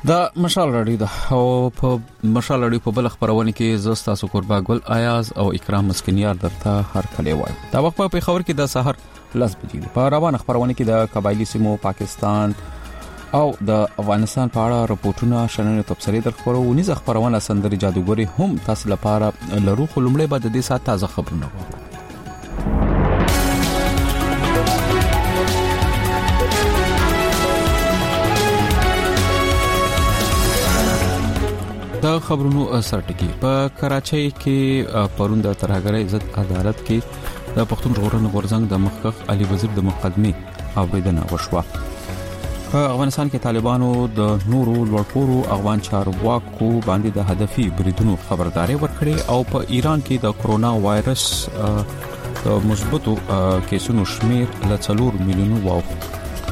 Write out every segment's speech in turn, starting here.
دا مشال رادیو ده او په مشال رادیو په بل خبرونه کې زستا سکوربا ګل آیاز او اکرام مسکینیار درته هر کله وای. دا وخت په خبر کې د سحر لس بجې ده. په روان خبرونه کې د قبایلی سیمو پاکستان او د افغانستان په اړه راپورټونه شننه تبصرې در خبرونه خبرونه سندري جادوګری هم تاسو لپاره لرو خو لمړی بعد د دې سات تازه خبرونه وو. دا خبرونو سرټکی په کراچۍ کې پروند ترهګرۍ عزت عدالت کې د پښتون ژغورنې غورځنګ د مخکخ علي وزیر د مقدمه اوریدنه وشوه. په افغانستان کې طالبانو د نورو لوړپوړو افغان چارواکو باندې د هدفي بریدونو خبرداري ورکړې او په ایران کې د کرونا وایرس د مثبتو کیسونو شمیر ل 4 میلیون واوښت.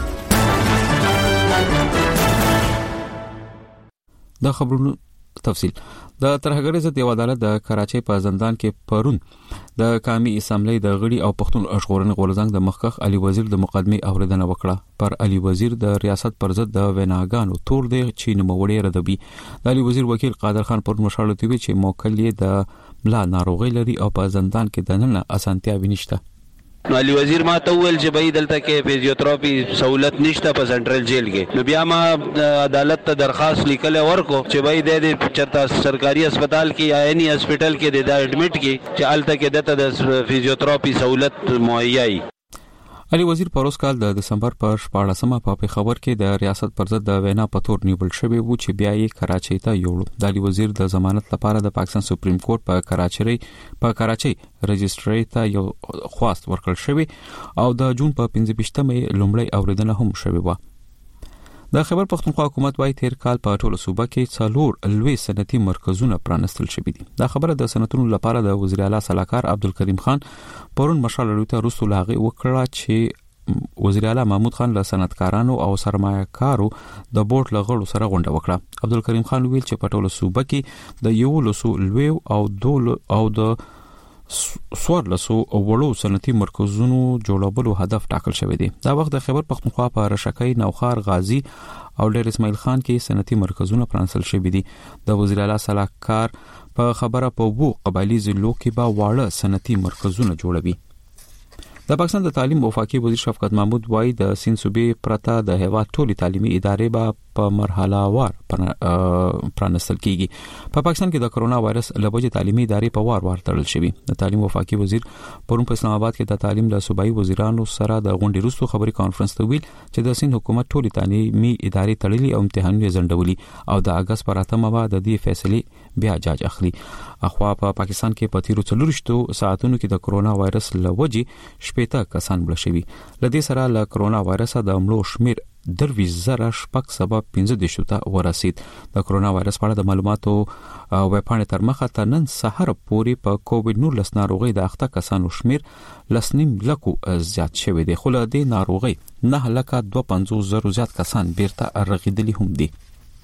د خبرونو تفصیل د ترهګرۍ ضد یو عدالت د کراچۍ په زندان کې پرون د قومي اسمبلی د غړي او پښتون ژغورنې غورځنګ د مخکخ علي وزیر د مقدمه اوریدنه وکړه. پر علي وزیر د ریاست پر ضد د ویناګانو تور دی چې نوموړي ردبي. د علي وزیر وکیل قادر خان پر مشاورت وی چې موکل یې د ملا ناروغي لري او په زندان کې د نن اسانتیا وینشته. نو علي وزیر ما ته ویل چې به دلته کې فزیوتراپي سہولت نشته په سنټرل جیل کې. نو بیا ما عدالت ته درخواست لیکل ورکو چې به د چرته سرکاري هسپتال کې یا اني هسپتال کې د اډمټ کې چې الته کې د فزیوتراپي سہولت مهیا وي. علي وزیر پروس کال د دسمبر پر 14مه په خبر کې د ریاست پر ضد د وینا پتور نیول شوی وو چې بیا یې کراچۍ ته یوړو. د علي وزیر د ضمانت لپاره د پاکستان سپریم کورټ په کراچۍ رجستري ته یو خواست ورکړل شوی او د جون په 15مه لومړی اوریدنه هم شوی و. د خیبر پختونخوا حکومت وايي تیر کال په ټوله صوبه کې 4 لوی صنعتي مرکزونه پرانستل شوي دي. دا خبره د صنعتونو لپاره د وزیر اعلی صلاحکار عبدالکریم خان پرون مشال لوته رسول هغه وکړه چې وزیر اعلی محمود خان له صنعتکارانو او سرمایه‌کارو د بورډ لغړو سره غونډه وکړه. عبدالکریم خان ویل چې په ټوله صوبه کې د یو لسو لوی او د سوارلسو وړو صنعتي مرکزونو جوړولو هدف ټاکل شوی دی. دا وخت د خیبر پختونخوا په رشکای نوخار غازی او ډیر اسماعیل خان کې صنعتي مرکزونه پرانسل شوی دي. د وزیر اعلی صلاحکار په خبره په وو قبایلی ضلعو کې به واړه صنعتي مرکزونه جوړوي. د پاکستان د تعلیم وفاقي وزیر شفقت محمود وایي د سین صوبې پرته د هیواد ټولي تعلیمي ادارې به په مرحله وار پرانستل کیږي. په پاکستان کې د کرونا وایرس لوجه تعلیمي ادارې په وار تړل شوی. د تعلیم وفاقي وزیر پرون په اسلام آباد کې د تعلیم د صوبایي وزیرانو سره د غونډې وروسته خبري کانفرنس ته ویل چې د سین حکومت ټولي تعلیمي ادارې تړلي او امتحانونه ځنډولي او د اگست پر 8مه بعد د دې فیصله بیا جاج اخلي. اخوا په پاکستان کې په تیرو 4 ساعتونو کې د کرونا وایرس لوجه شپېته کسان مړه شوي. لدې سره له کرونا وایرس د مړو شمیر 23,15 ته ورسید. د کرونا وایرس په اړه د معلوماتو ویبپاڼې تر مخه تر نن سحر پورې په کووډ 19 ناروغي د اخته کسانو شمیر 2.5 لکو زیات شوی دی. خو له دې ناروغي 9,250,000 زیات کسان بیرته رغیدلي هم دي.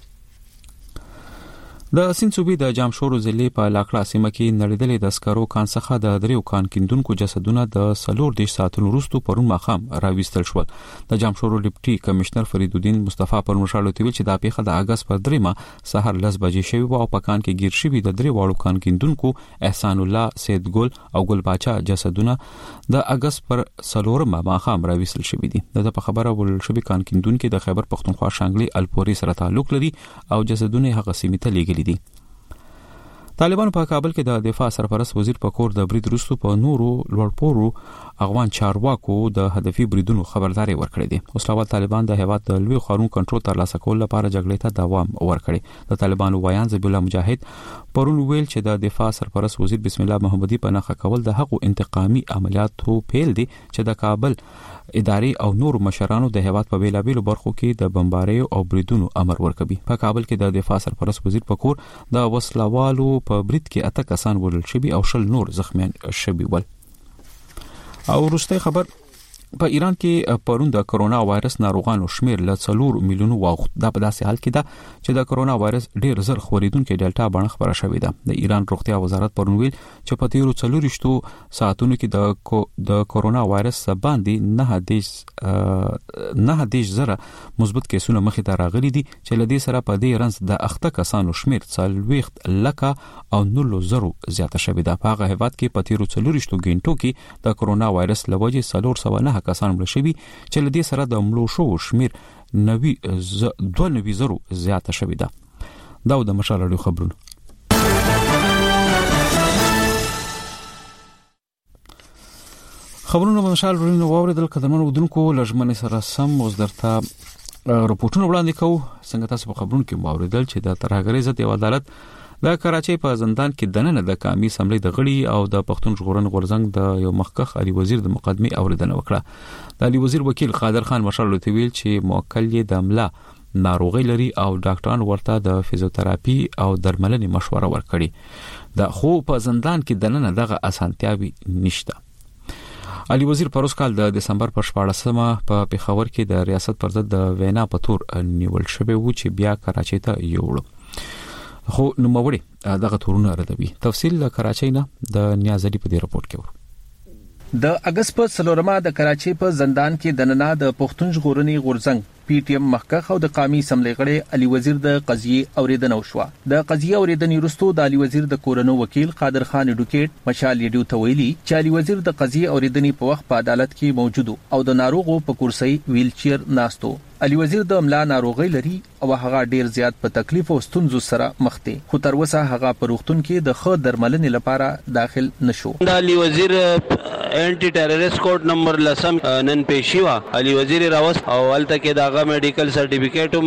د سین صوبې د جامشورو ضلع په لاکړه سیمه کې نړیدلې د اسکرو کان څخه د دریو کان کیندونکو جسدونه د 4 ساعتونو وروسته پرون ماخام راويستل شول. د جامشورو ډیپټي کمشنر فرید الدین مصطفی پر مشالو تی چې د پیښه د اگست پر 3 سحر 10 بجې شوی او په کان کې گیر شوی د درې واړو کان کیندونکو احسان الله سید ګل او ګل باچا جسدونه د اگست پر 4 ماخام راويستل شوی دي. د په خبره ول شوی کان کیندونکو د خیبر پختونخوا شانګلي الپوري سره تعلق لري او جسدونه هغه سیمه ته لیږلي دي. طالبانو په کابل کې د دفاع سرپرست وزیر په کور د برید وروسته په نورو لوړپوړو افغان چارواکو د هدفي بریدونو خبرداري ورکړې دي. اوسلوال طالبان د هیواد د لوی خارون کنټرول ترلاسه کول لپاره جګړې ته دوام ورکړي. د طالبانو وایان ذبیح الله مجاهد پرون ویل چې د دفاع سرپرست وزیر بسم الله محمدي په نخښه کول د حق انتقامي عملیاتو پیل دي چې د کابل ادارې او نور مشرانو د هیواد په بیلابیلو برخو کې د بمباریو او بریدونو امر ورکوي. په کابل کې د دفاع سرپرست وزیر په کور د وسلوالو په برید کې 8 کسان ولل شوي او 10 نور زخمیان شوي ول. او وروستي خبر په ایران کې پرون د کرونا وایرس ناروغانو شمیر له 4 میلیونو واوښت. دا په داسې حال کې ده چې د کرونا وایرس ډیر زر خوريدونکو ډیلټا بڼه خبره شوې ده. د ایران روغتیا وزارت پرون ویل چې په تیرو 24 ساعتونو کې د کرونا وایرس باندې 9 زره مثبت کیسونه مخې ته راغلي دي چې لدې سره په دې رنځ د اخته کسانو شمیر 40 لکه او 900 زیاته شوې ده. په هغه هیواد کې په تیرو 24 غنټو کې د کرونا وایرس لوجې 409 کسان مړ شوي چې لدې سره د مړو شو شمیر 92 زیاته شوې ده. دا د مشال اړیو خبرونه. خبرونه په مشال ورینو واوریدل قدمونو ودونکو لجمن سره سم اوس درته رپورټونه وړاندې کوو. څنګه تاسو په خبرونو کې واوریدل چې د ترهګرۍ ضد یو عدالت د کراچۍ په زندان کې دننه د قومي اسمبلی د غړي او د پښتون ژغورنې غورځنګ د یو مخکښ علي وزیر د مقدمې اوریدنه وکړه. د علي وزیر وکیل قادر خان مشال ویل چې موکل یې د املا ناروغي لري او ډاکټران ورته د فزیوتراپي او درملنې مشوره ورکړي. د خو په زندان کې دننه دغه اسانتیاوي نشته. علي وزیر پروس کال د دسمبر په 14مه په پیښور کې د ریاست پر ضد د وینا په تور نیول شوی و چې بیا کراچۍ ته یوړو. خو نوموړي دغه تورونه ردوي. تفصیل د کراچۍ نه د نیاز علي په دې رپورت کې ورو. د اگست په 4مه د کراچۍ په زندان کې دننه د پښتون ژغورنې غورځنګ پی ټی ایم مخکښ او د قومي اسمبلی غړي علي وزیر د قضیې اوریدنه وشوه. د قضیې اوریدنې وروسته د علي وزیر د کورونو وکیل قادر خان اډوکیټ مشال ریډیو ته ویلي چې علي وزیر د قضیې اوریدنې په وخت په عدالت کې موجود او د ناروغو په کرسي ویل چیر ناستو. علي وزیر د املا ناروغي لري او هغه ډیر زیات په تکلیف او ستونزو سره مخ دی، خو تر اوسه هغه په روغتون کې د ښه درملنې لپاره داخل نشو. د علي وزیر انټي ټیرریست کوډ نمبر 10 نن پېښی وا علي وزیر راوس او الته کې داغه میډیکل سرټیفیکیټ هم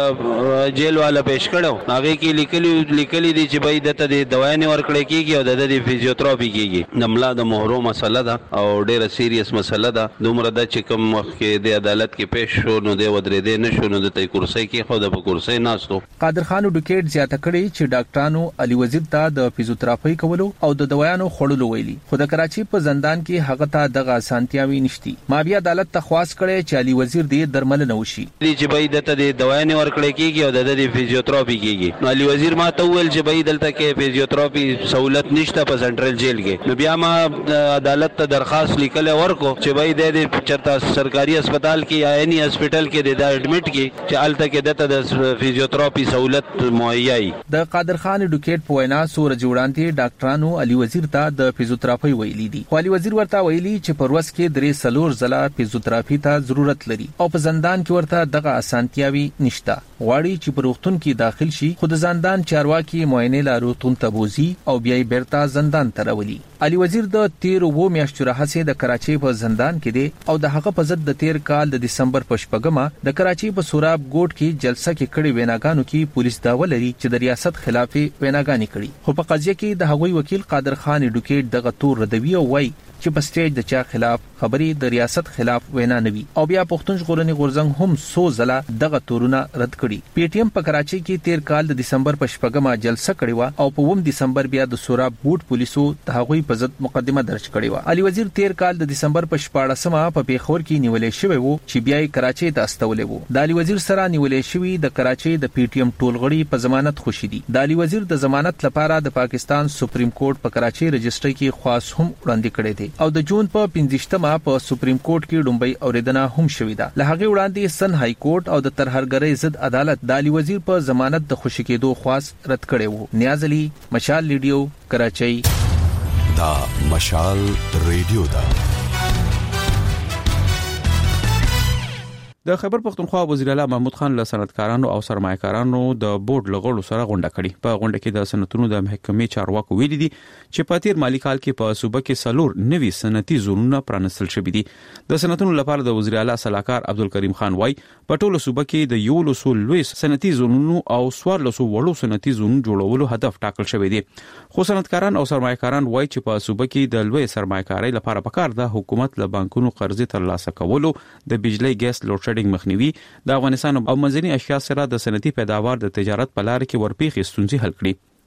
جیل والا پېښ کړو. هغه کې لیکلي دي چې بای دته د دوايانې ورکړې کیږي او د فزیوتراپي کیږي. د املا د مهرو مسله ده او ډیره سیریس مسله ده. دومره د چې کوم وخت کې د عدالت کې پېښ شو نو د درې نشو نو د کرسي کې خو د کرسي ناستو. قادر خان اډوکیټ زیاته کړي چې ډاکټرانو علي وزیر ته د فزیوتراپي کولو او د دوايانو خړلو ویلي، خو د کراچۍ په زندان کې هغه ته دغه اسانتیاوي نشتی. ما بیا عدالت ته خواست کړي چې علي وزیر دې درملنه وشي چې بای دته د دوايانې ورکړې کیږي او د فزیوتراپي کیږي. نو علي وزیر ما ته ویل چې بای دلته کې فزیوتراپي سہولت نشته په سنټرل جیل کې. نو بیا ما عدالت ته درخواست لیکل ورکو چې بای د چرته سرکاري هسپتال کې یا اني هسپتال کې د اډمټ کې چې الته کې دته د فزیوتراپي سہولت مهیا وي. د قادر خان اډوکیټ په وینا سور جوړانتي ډاکټرانو علي وزیر ته د فزیوتراپي ویلي دي. علي وزیر ورته ویلي چې په ورځ کې 3 ځله فزیوتراپي ته ضرورت لري او په زندان کې ورته دغه اسانتیاوي نشته. غواړي چې په روغتون کې داخل شي، خو د زندان چارواکي معاینه لا روغتون ته بوزي او بیا یې بیرته زندان ته راولي. علي وزیر د 13 میاشتو راهیسې د کراچۍ په زندان کې دی او د هغه په ضد د 13 کال د دسمبر په 8مه د کراچۍ په سوراب ګوټ کې جلسه کې کړي ویناګانو کې پولیس داوا لري چې د ریاست خلاف ویناګانی کړي. خو په قضیه کې د هغوی وکیل قادر خان اډوکیټ دغه تور ردوي او وایي چې په سټیج د چا خلاف خبري د ریاست خلاف وینا نوي او بیا پښتون ژغورنې غورځنګ هم 100 ځله دغه تورونه رد کړي. پی ټی ایم په کراچۍ کې 13 کال د دسمبر په 8مه جلسه کړې و او په 1 دسمبر بیا د سوراب بوټ پولیسو د هغوی په ضد مقدمه درج کړې و. علي وزیر 13 کال د دسمبر په 14مه په پیښور کې نیولې شوی و چې بیا یې کراچۍ ته استولې و. د علي وزیر سره نیولې شوی د کراچۍ د پی ټی ایم ټولغړي په ضمانت خوشي دي. د علي وزیر د ضمانت لپاره د پاکستان سپریم کورټ په کراچۍ رجسټري کې خواص هم وړاندې کړی دی او د جون په 15مه په سپریم کورټ کې ډومبۍ اوریدنه هم شوې ده. له هغه وړاندې سن های کورټ او د ترهګرۍ ضد عدالت د علي وزیر په ضمانت د خوشي کېدو خواص رد کړی وو. نیاز علي، مشال ریډیو، کراچۍ. دا مشال ریډیو ده. د خیبر پختونخوا وزیر اعلی محمود خان له صنعتکارانو او سرمایه‌کارانو د بورډ لغړو سره غونډه کړې. په غونډه کې د صنعتونو د محکمې چارواکو ویلي دي چې په تیر مالی کال کې په صوبه کې 4 نوي صنعتي زونونه پرانستل شوي دي. د صنعتونو لپاره د وزیر اعلی صلاحکار عبدالکریم خان وای په ټولو صوبه کې د 11 لوی صنعتي زونونو او 14 وړو صنعتي زونونو جوړولو هدف ټاکل شوی دی. خو صنعتکاران او سرمایه‌کاران وای چې په صوبه کې د لوی سرمایه‌کارۍ لپاره پکار ده حکومت له بانکونو قرضې ترلاسه کولو، د بجلی ګیس لوډ مخنیوي، د افغانستان او منځني اشیا سره د صنعتي پیداوار د تجارت په لار کې ورپېښې ستونزې حل کړي.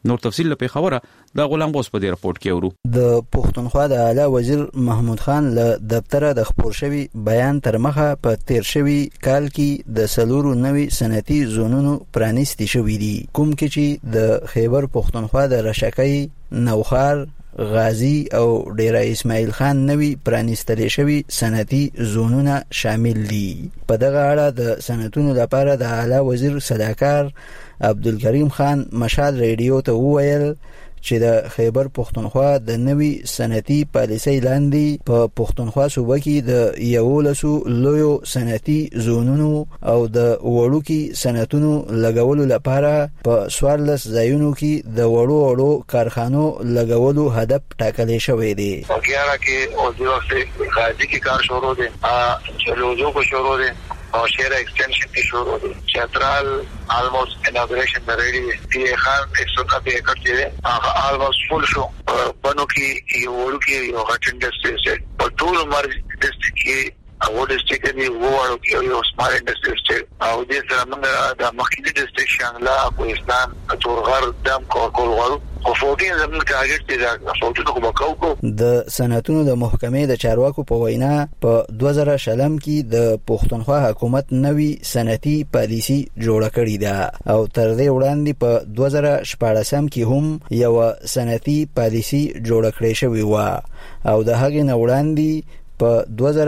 نور تفصیل له خبره د غلام بوس په دې رپورت کې ورو. د پښتونخوا د اعلی وزیر محمود خان له دفتر د خبر شوی بیان تر مخه په تیر شوی کال کې د سلورو نوي صنعتي زونونو پرانیستي شوې دي، کوم کې چې د خیبر پښتونخوا د رشکۍ، نوخار، غازی او ډیره اسماعیل خان نوی پرانیستل شوی صنعتي زونونه شامل دي. په دغه اړه د صنعتونو لپاره د اعلی وزیر صداکار عبدالکریم خان مشال ریډیو ته وویل چې د خیبر پښتونخوا د نوي صنعتي پالیسۍ لاندې په پښتونخوا صوبه کې د 11 لویو صنعتي زونونو او د وړوکي صنعتونو لګولو لپاره په 14 ځایونو کې د وړو کارخانو لګولو هدف ټاکل شوی دی. وګیاره کې او د وخت غازی کې کار شروع دی، چلوزو کو شروع دی اور شهر ایکسٹینشن کی شروع دی. چترال آلموسٹ اناگوریشن میں ریڈی ہے. پی اے خان 190 ایکڑ کے آلموسٹ فل شو. بنو کی یہ وڑو کی یہ ہٹ انڈسٹری سے اور ټول عمر ډسټریکټ کې او ډسټریکټ دی وړو کې یو سمال انډسټری سټیټ او دې سره موږ د مخکې ډسټریکټ شانګلا کوهستان تورغر دم کولغړو او 14 زموږ ټارګټ دی دا فوټو کو بکاو. د صنعتونو د محکمې د چارواکو په وینا په 2000 شلم کې د پښتونخوا حکومت نوي صنعتي پالیسي جوړه کړې ده او تر دې وړاندې په 2014 کې هم یو صنعتي پالیسي جوړه کړې شوې و او د هغې نه وړاندې په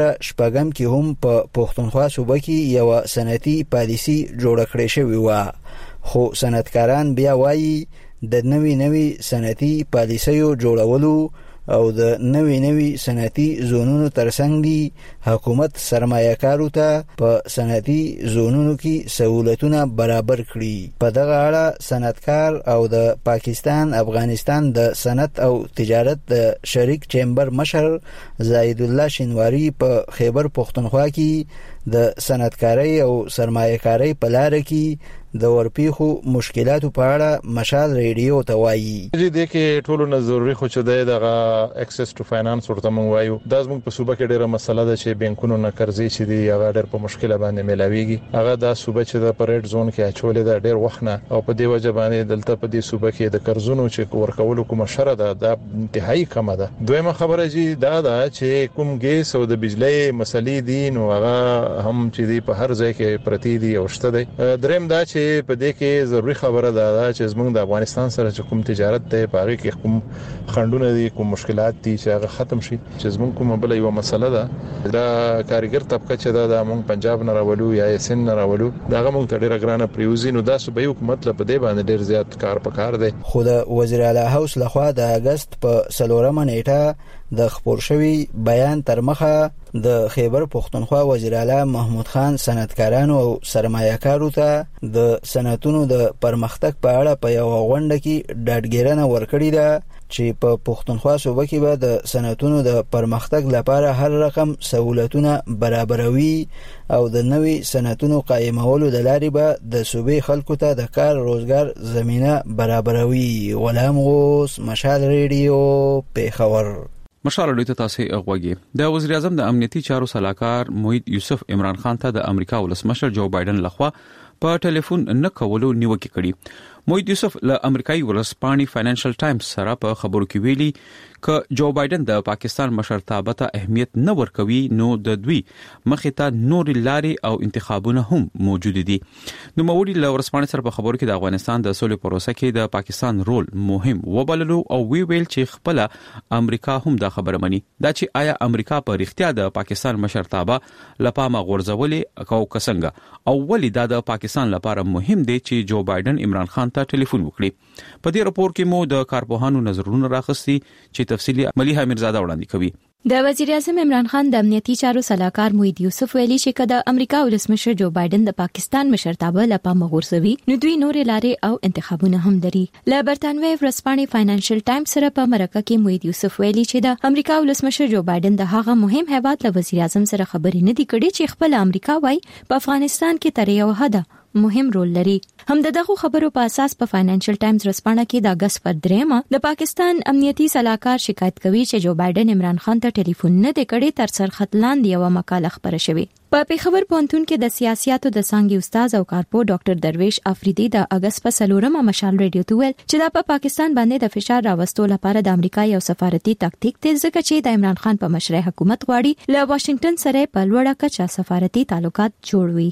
2014 کې هم په پښتونخوا صوبه کې یو صنعتي پالیسي جوړه کړې شوې و، خو صنعتکاران بیا وایي د نوي صنعتي پالیسیو جوړولو او د نوي صنعتي زونونو ترڅنګ دی حکومت سرمایه‌کارو ته په صنعتي زونونو کې سہولتونه برابر کړي. په دغه اړه صنعتکار او د پاکستان افغانستان د صنعت او تجارت د شریک چیمبر مشر زاید الله شینواری په خیبر پښتونخوا کې د صنعتکارۍ او سرمایه‌کارۍ په لار کې د ورپیخو مشکلاتو په اړه مشال ریډیو ته وایي. دې کې ټولو نه ضروري خو چې دغه اکسس ټو فاینانس ورته مونږ وایو. دا زموږ په صوبه کې ډیره مسله ده چې بانکونو نه قرضې چې دی هغه ډېر په مشکله باندې ملاويږي. هغه دا صوبه چې د پریډ زون کې اچولې ده ډېر وخت نه او په دې وجه باندې دلته په دې صوبه کې د قرضونو چې ورکولو کومه شره ده دا انتهایی کم ده. دویمه خبره چې دا ده چې کوم ګیس او د بجلی مسلې دي نو هغه هم چې دی په هر ځای کې پرتی دي او شته دی. دریم دا چې په دې کې ضروري خبره ده چې زموږ د افغانستان سره چې کوم تجارت ته پاره کې کوم خندونه دي کوم مشکلات دي چې هغه ختم شي. چې زموږ کومه بل یو مسله ده دا کارګر طبقه چې دا د موږ پنجاب نه راولو یا سن نه راولو دا موږ ته ډیره ګرانه پریوزي نو دا صوبایي حکومت له دې باندې ډیر زیات کار پکار دی. خو د وزیر اعلی هاوس لخوا د اگست په 4 نیټه د خبر شوی بیان تر مخه د خیبر پښتونخوا وزیر اعلی محمود خان صنعتکارانو او سرمایه‌کارو ته د صنعتونو د پرمختګ په اړه په یو غونډه کې ډاډګیرنه ورکړې ده چې په پښتونخوا صوبه کې به د صنعتونو د پرمختګ لپاره هر رقم سہولتونه برابروي او د نوي صنعتونو قائمولو د لارې به د صوبې خلکو ته د کار روزګار زمينه برابروي. غلام غوث، مشال ریډیو، پیښور. مشال ریډیو ته تاسو غوږی. د وزیر اعظم د امنیتي چارو صلاحکار موحد یوسف عمران خان ته د امریکا ولسمشر جو بایدن لخوا په ټلیفون نه کولو نیوکه کړې. موحد یوسف له امریکایي ورځپاڼې فاینانشل ټایمز سره په خبرو کې ویلي ک جو بایدن د پاکستان مشرتابه ته اهمیت نه ورکوي نو د دوی مخې ته نور لارې او انتخابونه هم موجود دي. نو موړي له ورځپاڼې سره په خبرو کې د افغانستان د سولې پروسه کې د پاکستان رول مهم وبللو او ویل چې خپل امریکا هم دا خبره مني دا چې آیا امریکا په اړتیا د پاکستان مشرتابه لپاره غورځولې او کسنګ او ولې دا د پاکستان لپاره مهم دی چې جو بایدن عمران خان ته ټلیفون وکړي. په دې راپور کې مو د کارپوهانو نظرونه راخستي چې تفصیلی مليحه میرزاده وړاندې کوي. د وزیر اعظم عمران خان د امنیتي چارو صلاحکار موحد یوسف ویلي چې کله امریکا ولسمشر جو بایدن د پاکستان مشرتابه لپاره غورځوي نو دوی نور لارې او انتخابونه هم لري. له برتانوي ورځپاڼې فاینانشل ټایمز سره په مرکه کې موحد یوسف ویلي چې د امریکا ولسمشر جو بایدن د هغه مهم هیواد له وزیر اعظم سره خبرې نه دي کړې چې خپل امریکا وای په افغانستان کې تر یو حد مهم رول لري. هم دغه خبرو په اساس په فاینانشل ټایمز رسپانه کې د اگست پر 3 د پاکستان امنیتي سلاکار شکایت کوي چې جو بایدن عمران خان ته ټلیفون نه دی کړی تر سرخط لاندې یو مقاله خبره شوې. په پیښور پوهنتون کې د سیاسياتو د څانګې استاد او کارپو ډاکټر درویش افریدي د اگست په 4 مشال ریډیو ته ویل چې دا په پاکستان باندې د فشار راوستلو لپاره د امریکا یو سفارتي تاکتیک دی ځکه چې د عمران خان په مشرۍ حکومت غواړي له واشنگټن سره په لوړه کچه سفارتي تعلقات جوړوي.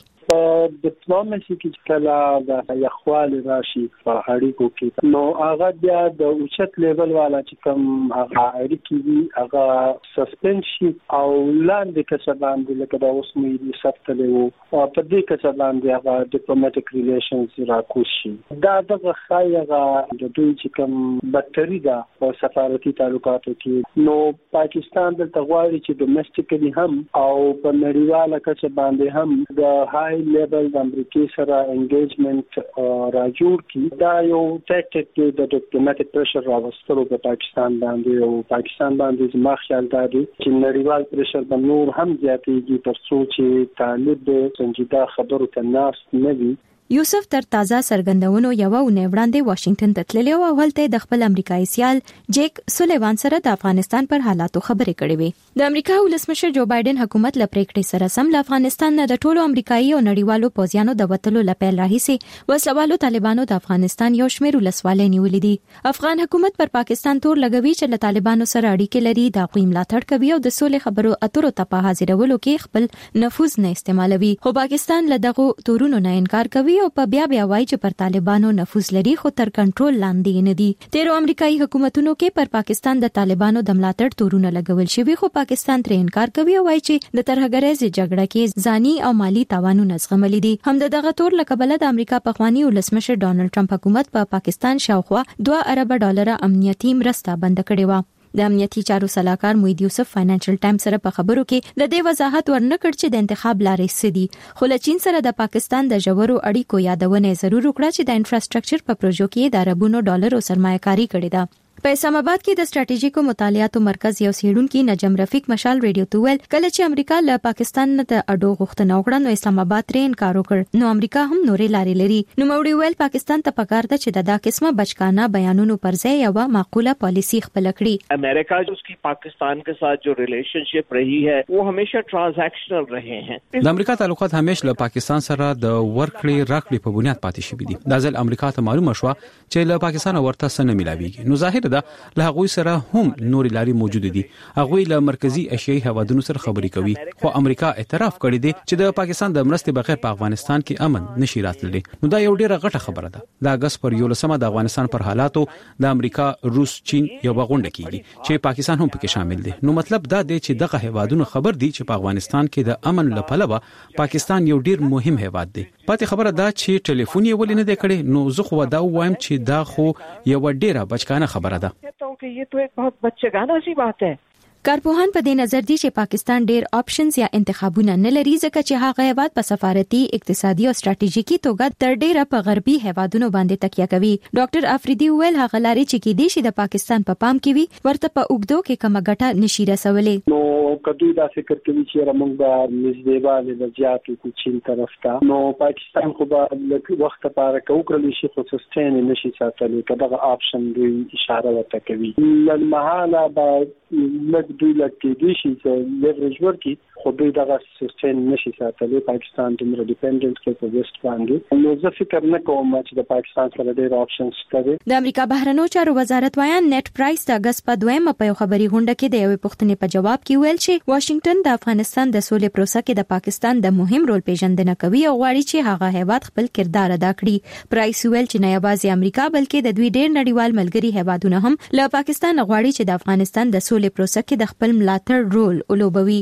ډیپلوماسي کې کله د یخوال راشي په اړیکو کې نو هغه بیا د اوچت لیول والا چې کوم هغه اړیکې دي هغه سسپند شي او لاندې کسه باندې لکه دا اوس مې سختلې وو او په دې کسه باندې هغه ډیپلوماټیک ریلیشنز راکوس شي دا دغه خایغه د دوی چې کوم بدتري ده په سفارتي تعلقاتو کې نو پاکستان د غواړي چې ډومېسټیکلی هم او په نړیواله کچه باندې هم د لیول د امریکای سره انګیجمنت راجوړ کی دا یو ټیکټیک دی د ډیپلوماټیک پریشر راوستلو په پاکستان باندې او پاکستان باندې زما خیال دا دی چې نړیوال پریشر به نور هم زیاتېږي تر څو چې طالب سنجیده خبرو ته ناست نه وي. یوسف تر تازه سرګندونو یو ونه وړاندې واشنگټن ته تللی او ولته د خپل امریکایي سیال جیک سولیوان سره د افغانستان پر حالاتو خبرې کړې وې. د امریکا ولسمشر جو بایدن حکومت له پریکړې سره سم له افغانستان نه د ټولو امریکایي او نړیوالو پوځیانو د وټلو لپاره راهیسي وسوالو طالبانو د افغانستان یو شمېر ولسوالۍ نیولې دي. افغان حکومت پر پاکستان تور لګوي چې له طالبانو سره اړیکې لري د اقویم ملاتړ کوي او د سولې خبرو اترو ته په حاضرولو کې خپل نفوذ نه استعمالوي. خو پاکستان له دغه تورونو نه انکار کوي او په بیا وایي چې پر طالبانو نفوذ لري خو تر کنټرول لاندې نه دي. تیرو امریکایي حکومتونو کې پر پاکستان د طالبانو د ملاتړ تورونه لګول شوی خو پاکستان تر انکار کوي او وایي چې د ترهګریز جګړه کې ځاني او مالی تاوانونه زغملي دي. هم دغه تور لکبله د امریکا پخوانی ولسمشر ډانلډ ټرمپ حکومت په پاکستان شاوخوا 2 ارب ډالر امنیتي مرسته بند کړې و. د امنیتي چارو سلاکار موید یوسف فاینانشل ټایمز سره په خبرو کې د دې وضاحت ورنکړ چې د انتخاب لارې سدي خو له چین سره د پاکستان د ژورو اړیکو یادونه ضرور وکړه چې د انفراستراکچر په پروژو کې د اربونو ډالرو سرمایه‌کاري کړې ده. په اسلام آباد کې د ستراتیژیکو مطالعاتو مرکز یو سیډونکو نجم رفیق مشال ریډیو ته ویل کله چې امریکا له پاکستان نه د اډو غوښتنه وکړه نو اسلام آباد ترې انکار وکړ نو امریکا هم نورې لارې لري. نو موړي ویل پاکستان ته پکار ده چې دا قسمه بچکانه بیانونو پر ځای یو معقوله پالیسی خپل کړي. امریکا جو उसकी पाकिस्तान के साथ जो रिलेशनशिप रही है वो हमेशा ट्रांजैक्शनल रहे हैं. د امریکا تعلقات همیشه له پاکستان سره د ورکړې راکړې په بنیاد پاتې شوي دي. دا ځل امریکا ته معلومه شو چې له پاکستان ورته سن ملاويږي نو ظاهر ده له هغه سره هم نوري لاري موجود دي. هغه له مرکزی ایشیايي هوادونو سره خبرې کوي خو امریکا اعتراف کړی دی چې د پاکستان د مرستې بغیر په افغانستان کې امن نشي راتللی. نو دا یو ډیره غټه خبره ده. د اگست پر 11 د افغانستان پر حالاتو د امریکا، روس، چین یو غونډه کیږي چې پاکستان هم پکې شامل دي. نو مطلب دا دی چې دغه هوادونو خبر دي چې په افغانستان کې د امن لپاره پاکستان یو ډیر مهم هواد دی. پاتې خبره دا چې ټلیفون یې ولې نه دی کړی نو زه خو دا وایم چې دا خو یو ډیره بچکانه خبره ده. ये तो एक बहुत बच्चेगाना सी बात है. کارپوهان په دې نظر دي چې پاکستان ډېر آپشنز یا انتخابونه نه لري ځکه چې هغه هیواد په سفارتي، اقتصادي او ستراتیژیکي توګه تر ډېره په غربي هیوادونو باندې تکیه کوي. ډاکټر افریدي ویل هغه لارې چې کې دي چې د پاکستان په پام کې وي ورته په اوګدو کې کومه ګټه نشي رسولې. نو کدوې دا فکر کوي چې موږ به نږدېواله د زیاتو کو چین طرف ته نو پاکستان خو به لکه وخت لپاره کوکړل شي خو سستین نشي ساتلی کداغه آپشن دی اشاره وته کوي. لمحاله به دوی لکه دي شي چې لیورېج ورکي خو دوی دغه سیستم نشي ساتلی. پاکستان د ډیپندنت کې په ویسټ باندې نو زه فکر نه کوم چې د پاکستان سره ډېر آپشنز شته. د امریکا بهرنیو چارو وزارت وایان نت پرایس د اگست په 2 په یو خبري غونډه کې د یوې پوښتنې په جواب کې ویل چې واشنگټن د افغانستان د سولې پروسه کې د پاکستان د مهم رول پیژندنه کوي او غواړي چې هغه هیواد خپل کردار ادا کړي. پرایس ویل چې نه یوازې امریکا بلکې د دوی ډېر نړیوال ملګري هیوادونه هم له پاکستان غواړي چې د افغانستان د سولې پروسه کې د خپل ملاتړ رول ولوبوي.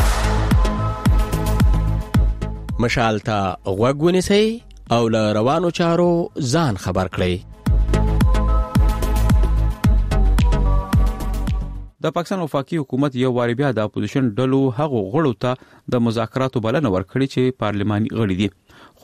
مشال ته غوږ ونیسئ او له روانو چارو ځان خبر کړئ. د پاکستان وفاقي حکومت یو واری بیا د اپوزیشن ډلو هغو غړو ته د مذاکراتو بلنه ورکړي چې پارلماني غړي دي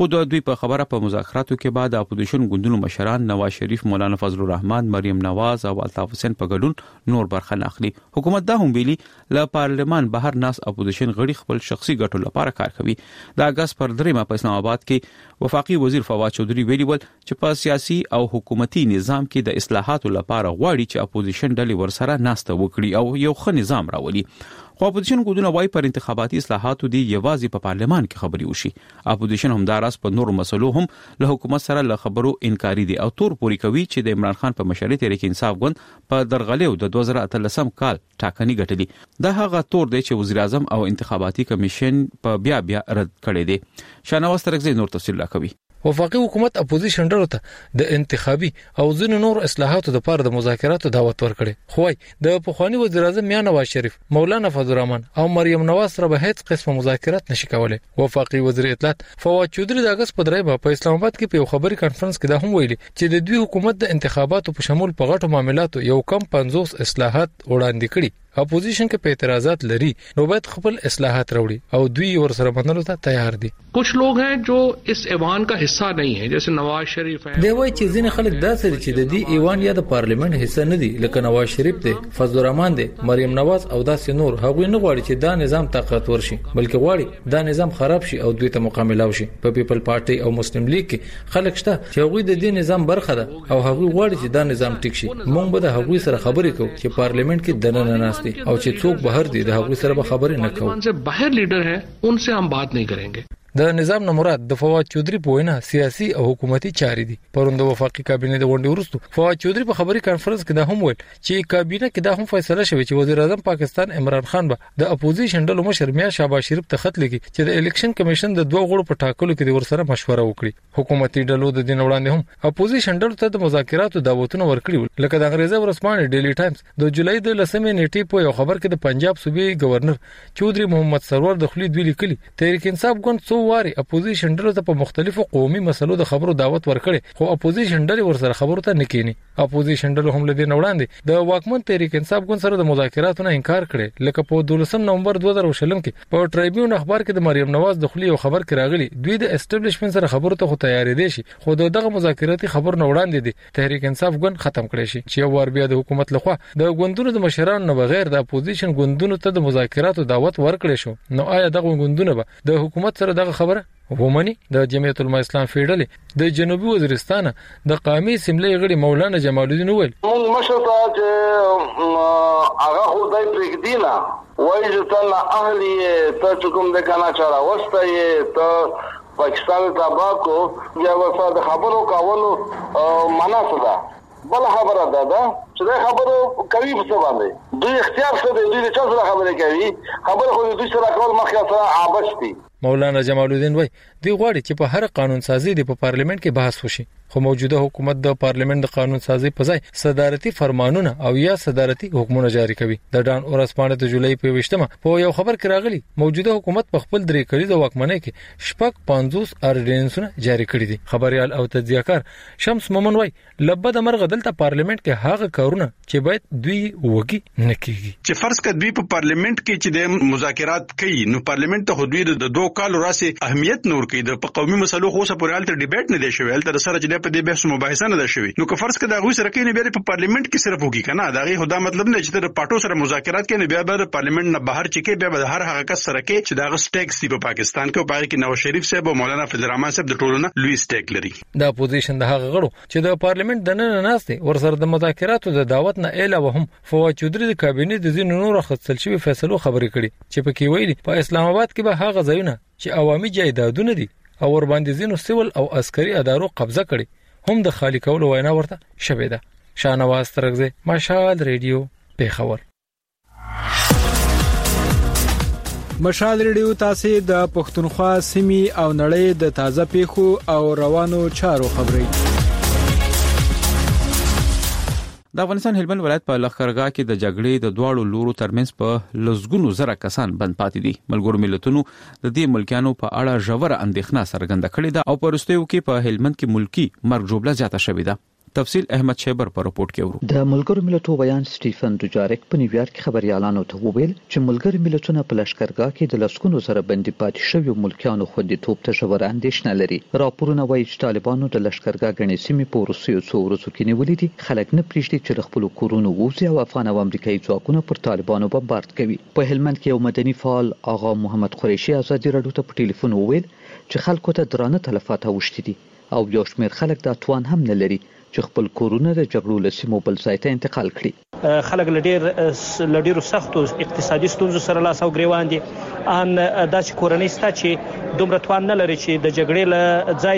خو د دوی په خبره په مذاکراتو کې بعد اپوزیشن ګوندونو مشران نواز شریف، مولانا فضل الرحمن، مریم نواز او الطاف حسین په ګډون نور برخه نه اخلي. حکومت دا هم ویلي له پارلمان بهر ناس اپوزیشن غړي خپل شخصي ګټو لپاره کار کوي. د اگست پر 3 په اسلام آباد کې وفاقي وزیر فواد چودھری ویلي ول چې په سیاسي او حکومتي نظام کې د اصلاحاتو لپاره غواړي چې اپوزیشن ډلې ورسره ناسته وکړي او یو ښه نظام راولي. خو اپوزیشن ګوندونه وايي پر انتخاباتي اصلاحاتو دی یوازې په پارلمان کې خبري وشي. اپوزیشن همداراز په نورو مسلو هم له حکومت سره له خبرو انکاري دي او تور پوری کوي چې د عمران خان په مشرۍ تحریک انصاف ګوند په درغلیو د 2013 کال ټاکنې ګټلې. دا هغه تور دی چې وزیر اعظم او انتخاباتي کمیشن په بیا رد کړی دی. شاهنواز ترکزی نور تفصیل راکوي. وفاقي حکومت اپوزیشن ډلو ته د انتخابي او ځینو نور اصلاحاتو لپاره د مذاکراتو دعوت ورکړي. خو د پخوانی وزیر اعظم میاں نواز شریف، مولانا فضل الرحمن او مریم نواز سره به هیڅ قسم مذاکرات نشي کولای. وفاقي وزیر اطلاعات فواد چودھری د اگست په 3 په اسلام آباد کې په خبري کانفرنس کې دا هم ویلي چې د دوی حکومت د انتخاباتو په شمول په غټو معاملاتو یو کم 50 اصلاحات وړاندې کړي. اپوزیشن کې په اعتراضات لري نو باید خپل اصلاحات راوړي او دوی ورسره منلو ته تیار دي. कुछ लोग हैं जो इस ایوان का حصہ नहीं है जैसे نواز شریف ہے. دی وایي چې ځینې خلک دا سره چې د دې ایوان یا د پارلیمنت حصہ نه دي لکه نواز شریف دی، فضل الرحمن دی، مریم نواز او داسې نور. هغوی نه غواړي چې دا نظام طاقتور شي بلکې غواړي دا نظام خراب شي او دوی ته مقابله وشي. په پیپل پارټي او مسلم لیگ کې خلک شته چې هغوی د دې نظام برخه ده او هغوی غواړي چې دا نظام ټیک شي. موږ به د هغوی سره خبرې کوو چې پارلیمنت کې دننه ناشتي او چې څوک بهر دي د هغوی سره به خبرې نه کوو. जो बाहर लीडर है उनसे हम बात नहीं करेंगे. د نظام نه مراد د فواد چودھری په وینا سیاسي او حکومتي چارې دي. پرون د وفاقي کابینه د غونډې وروسته فواد چودھری په خبري کانفرنس کې دا هم ویل چې کابینه کې دا هم فیصله شوه چې وزیر اعظم پاکستان عمران خان به د اپوزیشن ډلو مشر میاں شهباز شریف ته خط لیکي چې د الیکشن کمیشن د 2 غړو په ټاکلو کې ورسره مشوره وکړي. حکومتي ډلو د دین وړاندې هم اپوزیشن ډلو ته د مذاکراتو دعوتونه ورکړي لکه د انګریزي ورسپانې ډیلی ټایمز د جولای د 10 نیټې په یو خبر کې د پنجاب صوبې گورنر چودھری محمد سرور د خلی دوی لیکلي تحریک انصاف ګوند څو واري اپوزیشن ډلو ته په مختلفو قومي مسلو د خبرو دعوت ورکړي خو اپوزیشن ډلې ورسره خبرو ته نه کینی. اپوزیشن ډلو هم لدی وړاندې د واکمن تحریک انصاف ګوند سره د مذاکراتو نه انکار کړي لکه په 12 نومبر 2020 کې په ټرایبیون اخبار کې د مریم نواز د خلی یو خبر کې راغلی دوی د اسټابلیشمنت سره خبرو ته خو تیاری دي شي خو دغه مذاکراتي خبر نه وړاندې دي تحریک انصاف ګوند ختم کړي شي چې ور بیا د حکومت لخوا د ګوندونو د مشرانو نه بغیر د اپوزیشن ګوندونو ته د مذاکراتو دعوت ورکړي شو. نو آیا دغه ګوندونه به د حکومت سره دغه خبره ومني؟ د جمعیت العلماء اسلام فیډل د جنوبي وزیرستان د قومي اسمبلی غړي مولانا جمال الدین ویل موږ مشرتا چې هغه خو دای پرېږدینا وایي چې تل اهلی ته کوم د کانا چارا وسته ته پاکستان تابع کو یا وسه د خبرو کاولو معنا څه ده؟ بل خبره ده چې دا خبرو کوي په څه باندې دوی اختیار څه دی دوی چې څه خبره کوي خبره خو دوی سره کول مخکې سره عابس دي. مولانا جمال الدین وای دی غواړي چې په هر قانون سازي د پارلیمنت کې بحث وشي خو موجوده حکومت د پارلیمنت د قانون سازي په ځای صدارتي فرمانونه او یا صدارتي حکمونه جاری کوي. د ډان اورسپانه د جولای په 20مه په یو خبر کې راغلی موجوده حکومت په خپل درې کړي د واکمنۍ کې شپږ 50 اورډیننسونه جاری کړي دي. خبريال او تجزیه‌کار شمس مومن وای لبد مرغ دلته پارلیمنت کې هغه کارونه چې باید دوی وګي نه کیږي چې فرض کړه دوی په پارلیمنت کې چې د مذاکرات کوي نو پارلیمنت ته حدود د 2 کال راسي اهمیت نور کوي د قومي مسلو خو سره پرالته ډیبیټ نه دی شوی الته سره چې په دې بحث مباحثه نه ده شوی نو که فرض کړه دا غوي سره کې نه بیا په پارلیمنت کې صرف وګي کنه دا غي خدا مطلب نه چې د پټو سره مذاکرات کوي بیا به پارلیمنت نه بهر چکه بیا به هر هغه کس سره کې چې دا غ سټیکس دی په پاکستان کې پاره کې نواز شریف صاحب او مولانا فضل الرحمن صاحب د ټولونه لوی سټیک لري. د اپوزیشن د هغه غړو چې د پارلیمنت د نن ناشته ورسره د مذاکراتو د دعوت نه علاوه هم فواد چودھری د کابینه د زینو نور خصل شوی فیصلو خبرې کړي چې په کې ویلي په اسلام آباد کې به هغه ځایونه چې عوامي جایدادونه دي او ور باندې زینو سیول او عسکري ادارو قبضه کړي هم د خالی کولو وینا ورته شوه ده. شاهنواز ترکزی مشال ریډیو پیښور. مشال ریډیو تاسو د پښتونخوا سیمې او نړۍ د تازه پیښو او روانو چارو خبري. د افغانستان هلمند ولایت په لخرګاه کې د جګړې د دواړو لورو ترمنځ په لزګونو زره کسان بند پاتې دي. ملګرو ملتونو د دې ملکیانو په اړه ژوره اندېښنه څرګنده کړې ده او په وروستیو کې په هلمند کې ملکی مرګ جوړه زیاته شوې ده. تفصیل احمد شیبر په رپورت کې ورو. د ملګرو ملتونو بیان سټیفن دوجاریک په نیویارک کې خبريالانو ته وویل چې ملګرو ملتونو په لشکرګاه کې د لسګونو سره بندي پاتې شوی ملکیانو خوندیتوب ته ژور اندېښنه لري. راپورونه وايي چې طالبانو د لشکرګاه غني سیمې په وروستیو څو ورځو کې نیولې دي. خلک نه پریږدي چې خپل کورونو ووځي او افغان او امریکایي ځواکونه پر طالبانو بمبارد کوي. په هلمند کې یو مدني فعال آغا محمد قریشي ازادي رادیو ته په ټلیفون وویل چې خلکو ته درانه تلفات اوښتي دي او یو شمېر خلک دا توان هم نه لري چې خپل کورونه د جګړو له سیمو بل ځای ته انتقال کړي. خلک لډیرو سختو اقتصادي ستونزو سره لاس او ګریوان دي. ان داسې کورنۍ ستا چې دومره توان نه لري چې د جګړې له ځای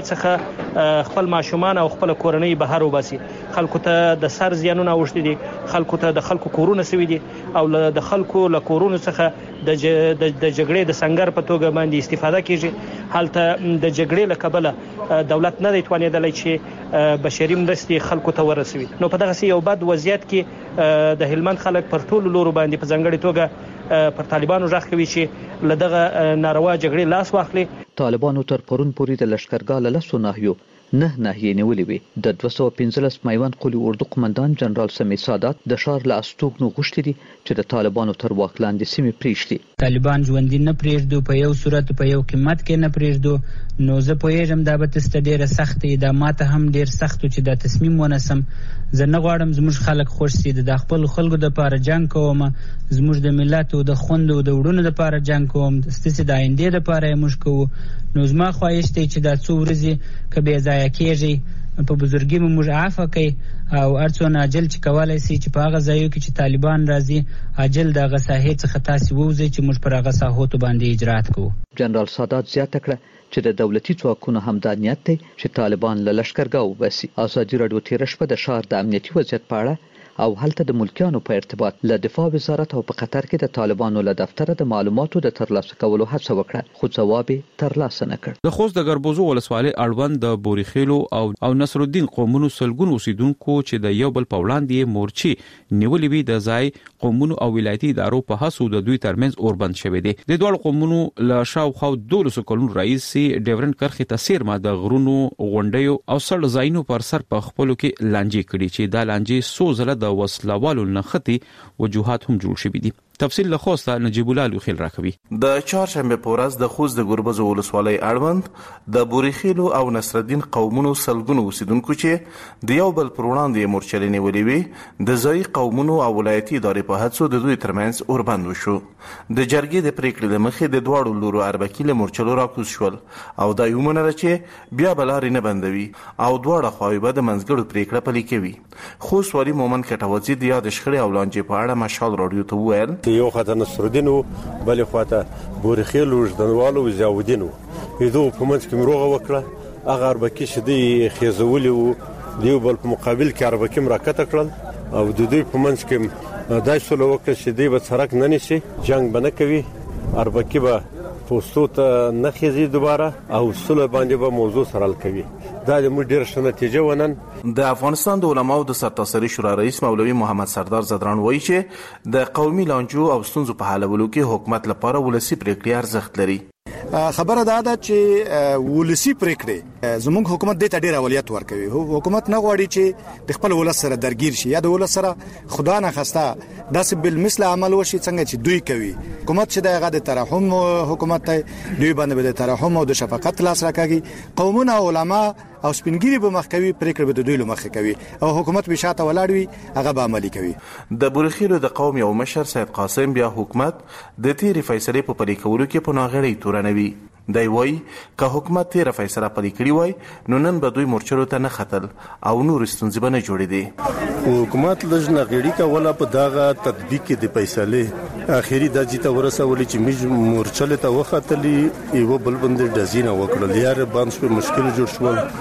څخه خپل ماشومان او خپل کورنۍ بهر وباسي. خلکو ته د سر زیانونه اوښتي دي، خلکو ته د خلکو کورونه سوي دي او د خلکو له کورونو څخه د جګړې د سنگر په توګه باندې استفاده کیږي. حالته د جګړې له کبله دولت نه دی توانېدلی چې بشري مرستې خلکو ته ورسوي. نو په دغه یو بد وضعیت کې د هلمند خلک پر ټولو لورو باندې په ځانګړې توګه پر طالبانو غږ کوي چې له دغه ناروا جګړې لاس واخلي. طالبانو تر پرون پورې د لشکرګاه له لسو ناحیو 9 ناحیې نیولې وي. د 215 میوند قولي اردو قومندان جنرال سمیع سادات د شار له استوګنو غوښتي دي چې د طالبانو تر واک لاندې سیمې پریږدي. طالبان ژوندي نه پریږدو، په یو صورت په یو قیمت کې نه پریږدو. نو زه پوهیږم دا به تاسو ته ډیره سخت ده، ماته هم ډیر سخت چې دا تصمیم ونسم. زه نه غواړم زموږ خلک خوش شي. د خپل خلکو د لپاره جنگ کوم، زموږ د ملت او د خوند او د وړونو د لپاره جنگ کوم، ستاسو د آینده د لپاره یې موږ کوو. نو زما خواهش دی چې دا څو ورځې که بې ځایه کېږي په بزرګي مو موږ عفو کوي او هرڅونه عاجل چې کولی سي چې په هغه ځایو کې چې طالبان راځي عاجل د هغه ساحې څخه تاسې ووځئ چې موږ پر هغه ساحو باندې اجرات کوو. جنرال سادات زیاته کړه چې د دولتي ځواکونو همدا نیت دی چې طالبان له لشکرګاه وباسي. ازادي راډیو تېره شپه د ښار د امنیتي وضعیت په اړه او هلته د ملکیانو په ارتباط له دفاع وزارت او په قطر کې د طالبانو له دفتره د معلوماتو د ترلاسه کولو هڅه وکړه، خو ځواب ترلاسه نه کړ. د خوست د ګربوزو ولسوالۍ اړوند د بوريخیلو او نصر الدین قومونو سلګون اوسیدونکو چې د یو بل په وړاندې مورچې نیولې وي د ځای قومونو او ولایتي ادارو په هڅو د دوی ترمنځ اوربند شوی دی. د دوه قومونو له شاوخوا 12 کلونو راځي ډیورن کرخې ته سیرما د غرونو غونډیو او سړ ځایونو پر سر په خپلو کې لانجې کړي چې دا لانجې سو زله د وسلوالو نختی وجوهات هم جوړ شوي دي. تفصیل له خوسته نجیب الله لوخیل راکوي. د چهارشنبه په ورځ د خوست د ګربزو ولسوالۍ اړوند د بوريخیلو او نصر الدین قومونو سلګونو اوسیدونکو چې د یو بل پر وړاندې مورچلې نیولې وي د ځایي قومونو او ولایتي ادارې په هڅو د دوی ترمنځ اوربند وشو. د جرګې د پریکړې له مخې د دواړو لورو اربکي له مورچلو راکوز شول او دا یو منره چې بیا بلارې نه بندوي او دواړه خواوې به د منځګړو پریکړه پلي کوي. خوست والي مومن کټوځي د یاد شخړې او لانجې په اړه مشال رادیو ته وویل یو خاطر نصر الدین بلې خواته بوريخیل وجدنوالو زاودین یدو په منځ کې مروغه وکړه هغه اربکي شدي خېزولي وو دیو بل په مقابل کې اربکي مراکته کړل او د دوی په منځ کې دای سره وکړه چې دی به سرک نه نشي جنگ بنه کوي اربکي به پوسټو ته نه خېزي دوباره او سره باندې به موضوع سره کوي. دا د موږ ډېر ښه نتیجه ونن. د افغانستان د علماو د سرتاسري شورا رئیس مولوي محمد سردار زدران وایي چې د قومي لانجو او ستونزو په حلولو کې حکومت لپاره ولسی پریکړې ارزښت لري. خبره ده چې ولسی پریکړې زموږ حکومت د ډېر اولویت ورکوي. حکومت نه غواړي چې د خپل ولس سره درگیر شي یا د ولس سره خدا نه خواسته داسې بل مثل عمل وشي څنګه چې دوی کوي. حکومت چې دغه د ترحم حکومت دی، دوی باندې د ترحم او د شفقت لاس راکاږي. قومونه علما او سپینګری به مخکوي پریکړه به د دوی لمخه کوي او حکومت به شاته ولاړ وي هغه به عملي کوي. د بوريخیلو د قوم یو مشر سید قاسم بیا حکومت د تیری فیصله په پلي کولو کې په ناغړې تورنوي. دی وای که حکومت تیر فیصله پلي کړی وای نو نن به دوی مورچلو ته نه خطل او نور ستونزې به نه جوړې دي. حکومت لږ ناغړي کوله په دغه تطبیق کې د فیصله اخیری د جته ورسولې چې موږ مورچل ته وختلې یو بل باندې دزینه وکړل یار باندې په مشکل جوړ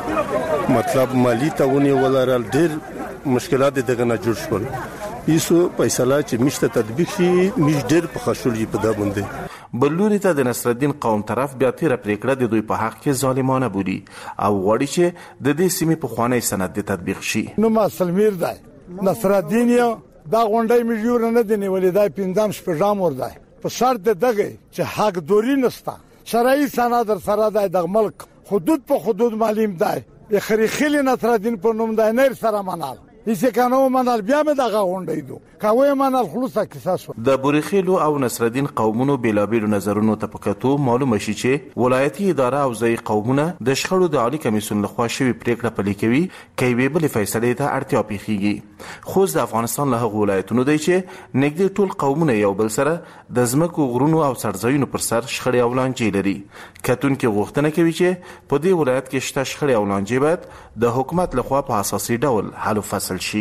شول مطلب مالی تعاون ولرل ډېر مشکلات دغه نه جوړ شول. ایسو فیصله چې مشته تطبیق شي مش ډېر په خښولې په دا باندې. بلوري ته د نصر الدین قوم طرف بیا تیر پریکړه د دوی په حق کې ظالمانه بودي او غواړي چې د دې سیمې په خوانی سند د تطبیق شي. نو ما سلمیر دی نصر الدین یو دا غونډې مجور نه دی نیولې دا پینځم شپږم ور دی په شرط دغه چې حق دوری نستا شرعي سند در سره د ملک حدود په حدود معلوم دی خریخیل نصرالدین په نوم د نیر سره منال هیڅ کانو منال بیا مې دغه غونډې دو کاوه منال خلاصه قصاص د بورخیلو او نصرالدین قومونو بیلابیلو نظرونو ته پکاتو معلومه شي چې ولایتي اداره او ځای قومونه د شخړو د عالی کمیسیون لخوا شوی پریکړه پلي کوي کوي به بل فیصله ته اړتیا پیخیږي خو د افغانستان له ولایتونو دی چې نګدي ټول قومونه یو بل سره د زمکو غرونو او سرځایونو پر سر شخړې او لانجې لري کتون کې غوښتنه کوي چې په دې ولایت کې شته شخړې او لانجې باید د حکومت لخوا په اساسي ډول حل فصل شي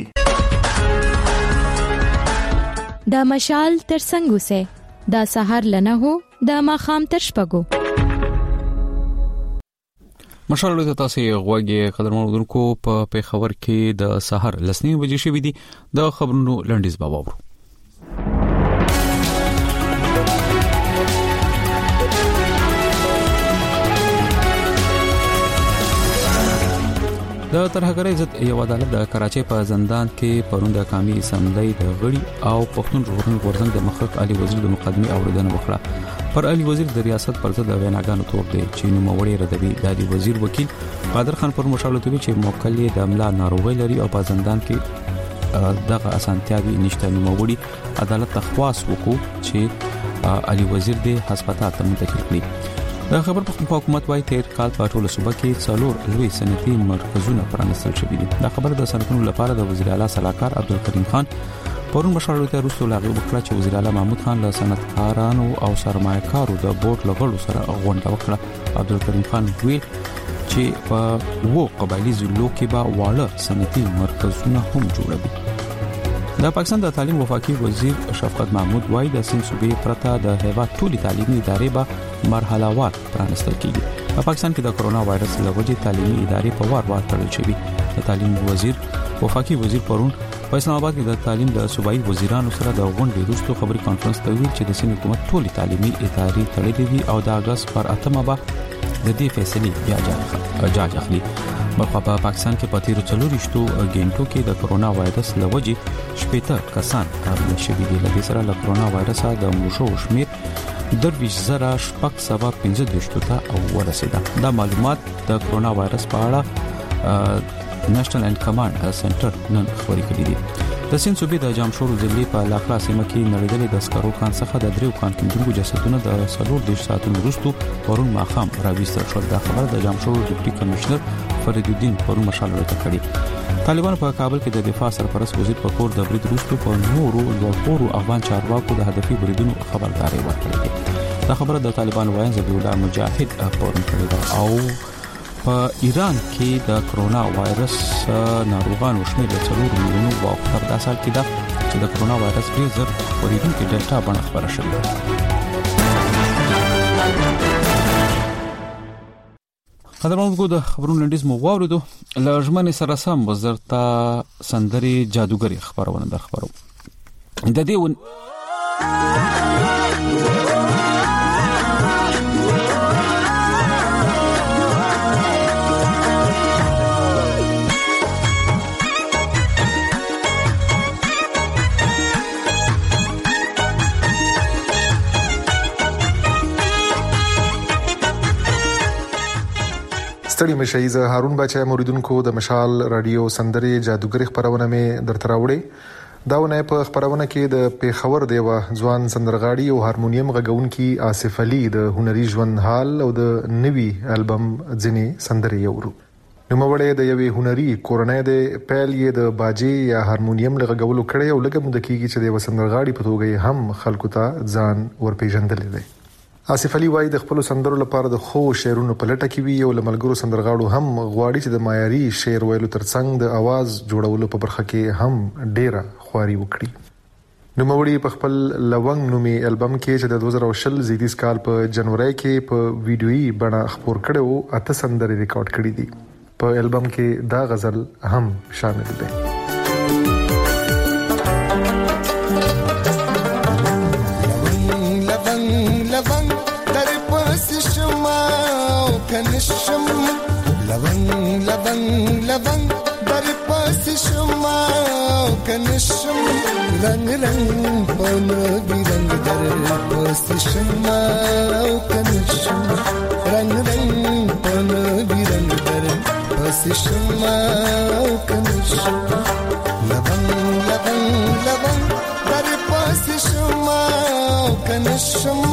دا مشال تر څنګه سه دا سحر لنه هو دا ماخام تر شپګو مشال له تاسو غوږی قدرمنونکو په پیښور کې د سحر لسنی بجې شوې دي د خبرونو لنډیز باباورو د ترهګرۍ ضد یو عدالت د کراچۍ په زندان کې پروند د قومي اسمبلی د غړي او پښتون ژغورنې غورځنګ د مخک علي وزیر د مقدمه اوریدنه وکړه پر علي وزیر د ریاست پر ضد د ویناګانو تور دی چې نو موري ردوي د علي وزیر وکیل قادر خان پر مشاورتوي چې موکل د املا ناروغي لري او په زندان کې دغه اسانتیاوي نشته نو موري عدالت تخواس وکړو چې علي وزیر د هسپتال ته منتقل کړي د خبر پښتونخوا حکومت وايي تیر کال په ټوله صوبه کې څلور لوی صنعتي مرکزونه پرانیستل شوي دي د خبر د صنعتونو لپاره د وزیر اعلی صلاحکار عبدالکریم خان پرون مشاورته رسول الله وکړه چې وزیر اعلی محمود خان له صنعتکارانو او سرمایه‌کارو د بورډ لغړو سره غونډه وکړه عبدالکریم خان ویل چې په وو قبایلی ضلعو کې به واړه صنعتي مرکزونه هم جوړوي د پاکستان د تعلیم وفاقي وزیر شفقت محمود وايي د سند صوبې پرته د هیواد ټولي تعلیمي ادارې به مرحله وار پرانستل کیږي په پاکستان کې د کرونا وایرس له وجې تعلیمي ادارې په وار وار تړل شوې د تعلیم وزیر وفاقي وزیر پرون په اسلام آباد کې د تعلیم د صوبایي وزیرانو سره د غونډې وروسته خبري کانفرنس ته ویل چې د سند حکومت ټولي تعلیمي ادارې تړلې دي او د اگست پر 8 به د دې فیصلې بیا جاج اخلي په پاکستان کې په تیرو 4 غنټو کې د کرونا وایرس له وجې شپږ کسان کارول شوي دي د سره له کرونا وایرس د مشو شمیر درویش زره شپږ سبا 15 ته ورسېده دا معلومات د کرونا وایرس په اړه نېشنل اینڈ کمانډ سنټر نن خبري کړې دي د سند صوبې د جامشورو ضلع په لاکلا سیمه کې نړیدلې د سکرو کان څخه د دریو کان کیندونکو جسدونه د 4 ساعتونو وروسته پرون ماخام راويستل شول د خبر د جامشورو ډیپټي کمشنر فرید الدین پرون مشاورته کړې طالبان په کابل کې د دفاع سرپرست وزیر په کور د برید وروسته په نورو لوړپوړو افغان چارواکو د هدفي بریدونو خبرداري ورکړې دا خبره د طالبان وایي ذبیح الله مجاهد پرون کړې او په ایران کې د کرونا وایرس ناروغانو شمېر 4 میلیونو واوښته په سال کې دا چې د کرونا وایرس ډېر زر خپرېدونکي ډلټا بڼه خبره شوې قدرمنونکو د خبرونو لنډیز مو واوریدو لږمن سره سم وزارت سندري جادوګری خبرونه در خبرو د دې ستړي مشي زه هارون بچا موریدونکو د مشال رادیو سندري جادوګری خبرونه مې درته راوړې داونه په خبرونه کې د پیښور دیوه ځوان سندرغاړي او هارمونیم غږونکي آصف علي د هنري ژوند حال او د نوي البم ځنی سندري یورو نوموړی د یوې هنري کورنۍ د پیل یې د باجي یا هارمونیم لغږولو کړي او لکه مونږ کېږي چې د سندرغاړي په توګه هم خلکو ته ځان ورپېژندل دي آصف علي وايي د خپل سندرو لپاره د خو شعرونو په لټه کې وی او لملګرو سندرغاړو هم غواړي چې د معیاري شعر ویلو ترڅنګ د आवाज جوړولو په برخه کې هم ډیره خواري وکړي نوموړي په خپل لونګ نومي البم کې چې د 2020 زیږدیز کال په جنوري کې په ویډیويي بڼه خبر کړو اته سندري ریکارډ کړې دي په البم کې دا غزل هم شامل دی کنشم لبن در پاس شما کنشم رنگ پانو بیرنگ در پاس شما کنشم رنگ پانو بیرنگ در پس شما کنشم لبن لبن لبن در پس شما کنشم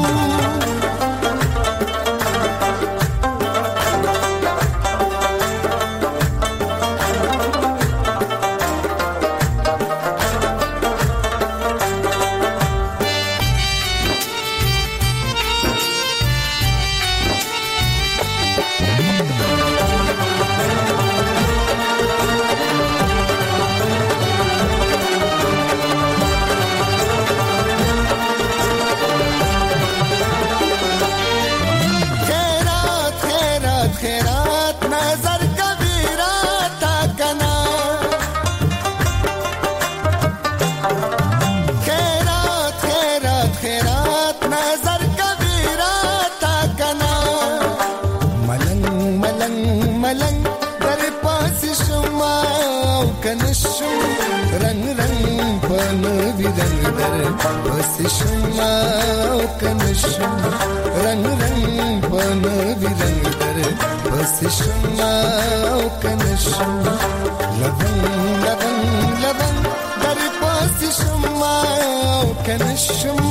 شما کنشم رنگ رنگ بنوی رنگ در پس شما کنشم لبن لبن لبن در پس شما کنشم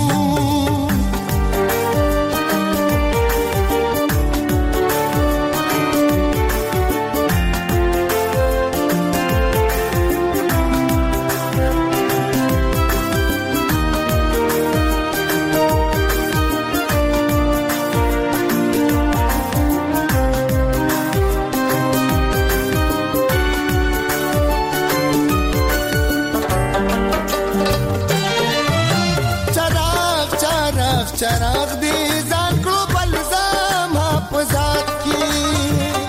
چراغ دی ځان کړو بلزام په ذات کې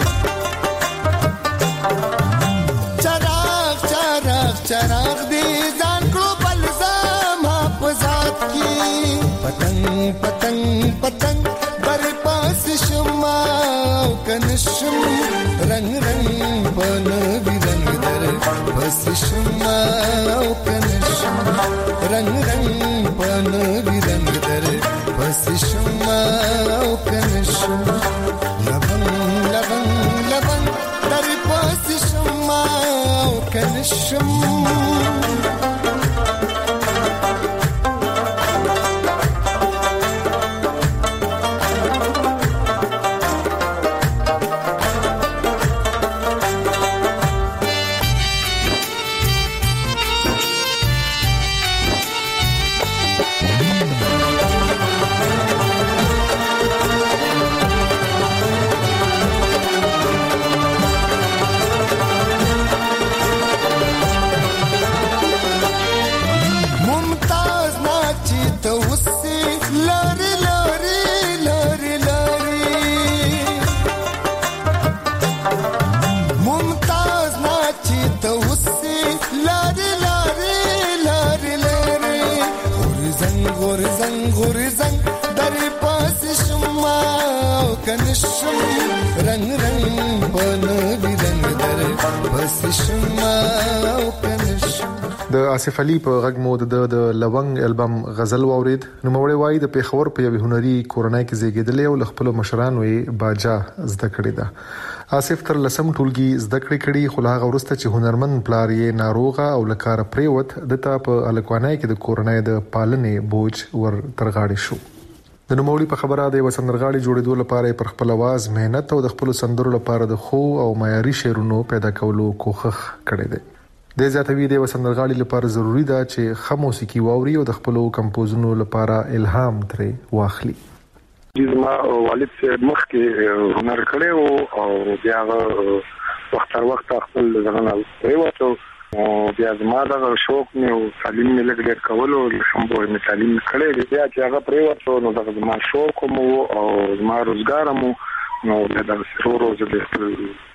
چراغ دی ځان کړو بلزام په ذات کې پتنګ پتنګ پتنګ در پاس شما کنشم رنگ رنگ بنوی رنگ در پس شما کنشم رنگ رنگ بنوی رنگ در پس شما کنشم لبن لبن لبن در پس شما کنشم رنگ رنگ بنوی رنگ در پس شما کنشم د آصف علي په غږ مو د لونګ البم غزل واورید نو موړی وای د پیښور په یو هنري کورنۍ کې زیږیدلی او خپل مشران وې باجا زده کړی دا آصف تر لسم ټولګي زده کړی خو هغه ورسته چې هنرمن پلار یې ناروغه او لکار پریوت دته په الکوانای کې د کورنۍ د پالنې بوج ور ترغاړي شو د نوموړي په خبره د وسندرغاړي جوړېدو لپاره پر خپل आवाज مهنت او د خپل سندرو لپاره د خو او معیاري شعرونو پیدا کولو کوښښ کړی دی د ذاتوي د وسندرغاړي لپاره ضروری ده چې خه موسیقي واوري او د خپل کمپوزونو لپاره الهام ترې واخلي زما والد صاحب مخکې هنر کړی او بیا وخت تر وخت خپل ځان پریوتو او بیا زما د شوق مې او تعلیم مې لګ ډېر کولو لکه مې تعلیم کړی دی بیا چې هغه پریوتو نو د زما شوق مو او زما روزګار مو نو د سرورو زده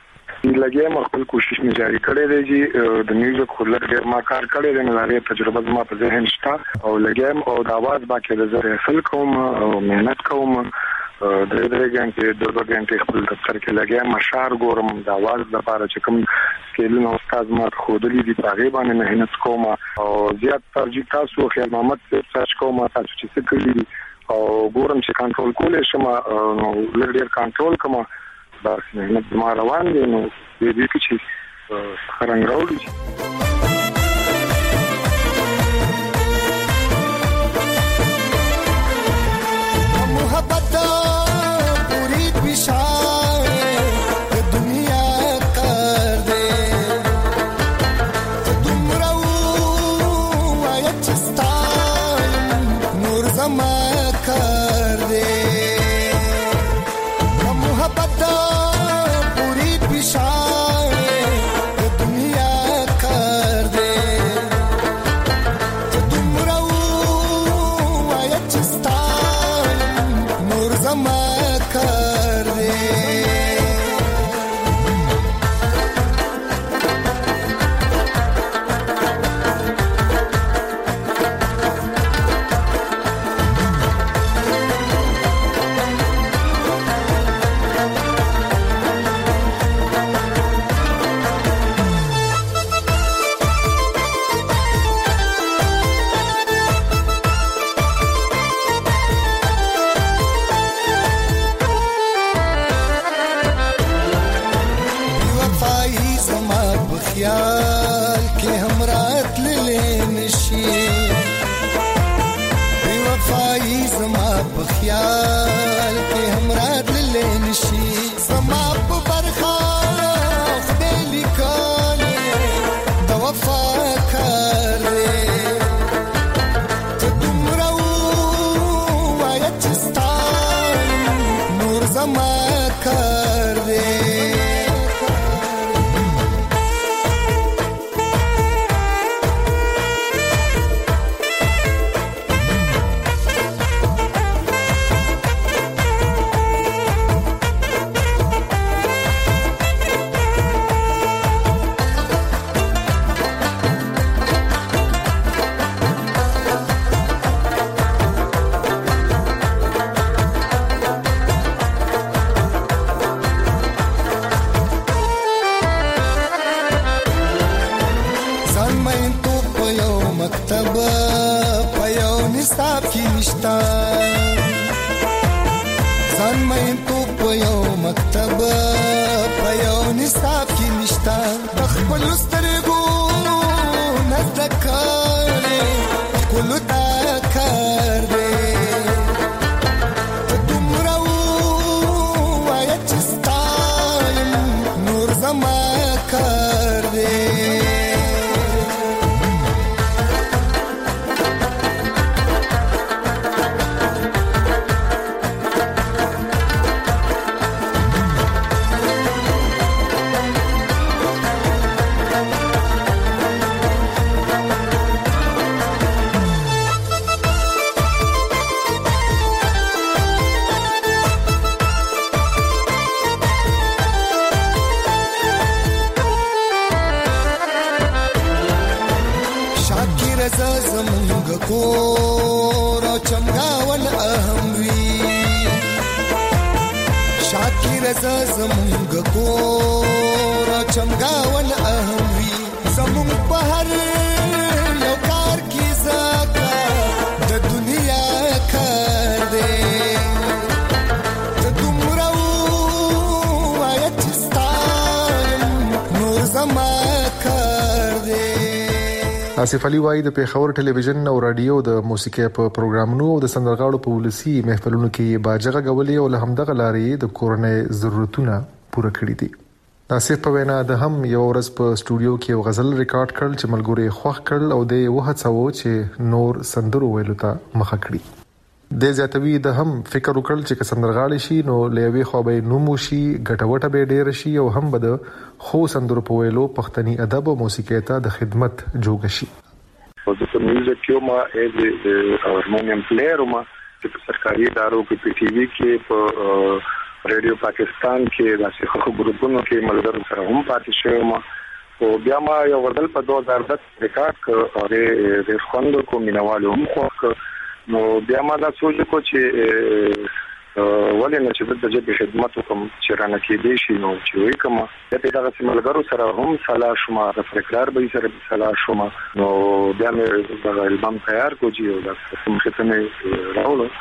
لګیم خپل کوشش مې جاری کړی دی چې د میوزیک خلک ډېر ما کار کړی دی نو لري تجربه زما په ذهن شته او لګیم او د आवाज باندې د زره اصل کوم او مهنت کوم د دې غنټې د غنټې خپل دفتر کې لګیم مشار ګورم د आवाज لپاره چې کوم سکیلونه استاد ما خودلی دي په غیبه باندې مهنت کوم او زیات ترجیح تاسو خیال محمد سرچ کوم تاسو چې څه کړی او ګورم چې کنټرول کولې شم نو لږ ډېر کنټرول کوم بس مهنت ما روان دي نو دې کې چې خرنګ راوړي محبت پوری بشار دنیا کر دے تم رو چستان نور زما کر دے محبت پوری بشار دنیا کر دے تم رو چستان نور زما کر دے خیال के हमरा ले नशी बेवफाई जमा बख्याल के हमरा ले नशी जमा बरखा खुदे लिखल द वफा कर तुम रो चस्तान नूर जमा कर दे مکتب پیو نصاب کی نشتا ځان مې تو پیو مکتب پیو نصاب کی نشتا د خپل سترګو نزدکاله کول تا کار دې تم رو وای چستان نور زما کار دې زمونږ کور او چمګاون اهم وی شاکر زمونږ کور او چمګاون اهم وی زمونږ په هر یو کار کې زکا د دنیا کار دې ته دومره وای چستان نور زما کار دې آصف علي وايي د پیښور ټلویزیون او رادیو د موسیقي په پروګرامونو او د سندرغاړو په ولسی محفلونو کې باجغه غولي او له همدغه لارې د کورنۍ ضرورتونه پوره کړې دي. آصف په وینا د هم یو ورځ په سټوډیو کې یو غزل ریکارډ کړل چې ملګری خوښ کړل او د وهڅاوه چې نور سندرو ویلو ته مخه کړي. د زیاتوي د هم فکر وکړل چې سندرغاړي شي نو لوي خو به نومو شي ګټوټه به ډیر شي او هم به خو سندرو په ویلو پښتني ادب او موسیقي ته د خدمت جوړ شي. او د میوزیک یو ما از هارمونیم پلیئر ما چې سرکاري ادارو کې پی ټي وی کې په ریډیو پاکستان کې داسې خو ګروپونو کې ملګرو سره هم پاتې شوم او بیا ما یو وردل په 2010 ریکارډ کړ او د خوند کو مینوالو هم خو نو بیا ما دا سوچ کو چې ولې نه چې د دې خدمت کوم چې رانه کې دي شي نو چې وي کوم ته دا چې ملګرو سره هم صلاح شوما د فکرار به سره صلاح شوما نو بیا مې د البم تیار کو چې دا کوم څه نه راوړل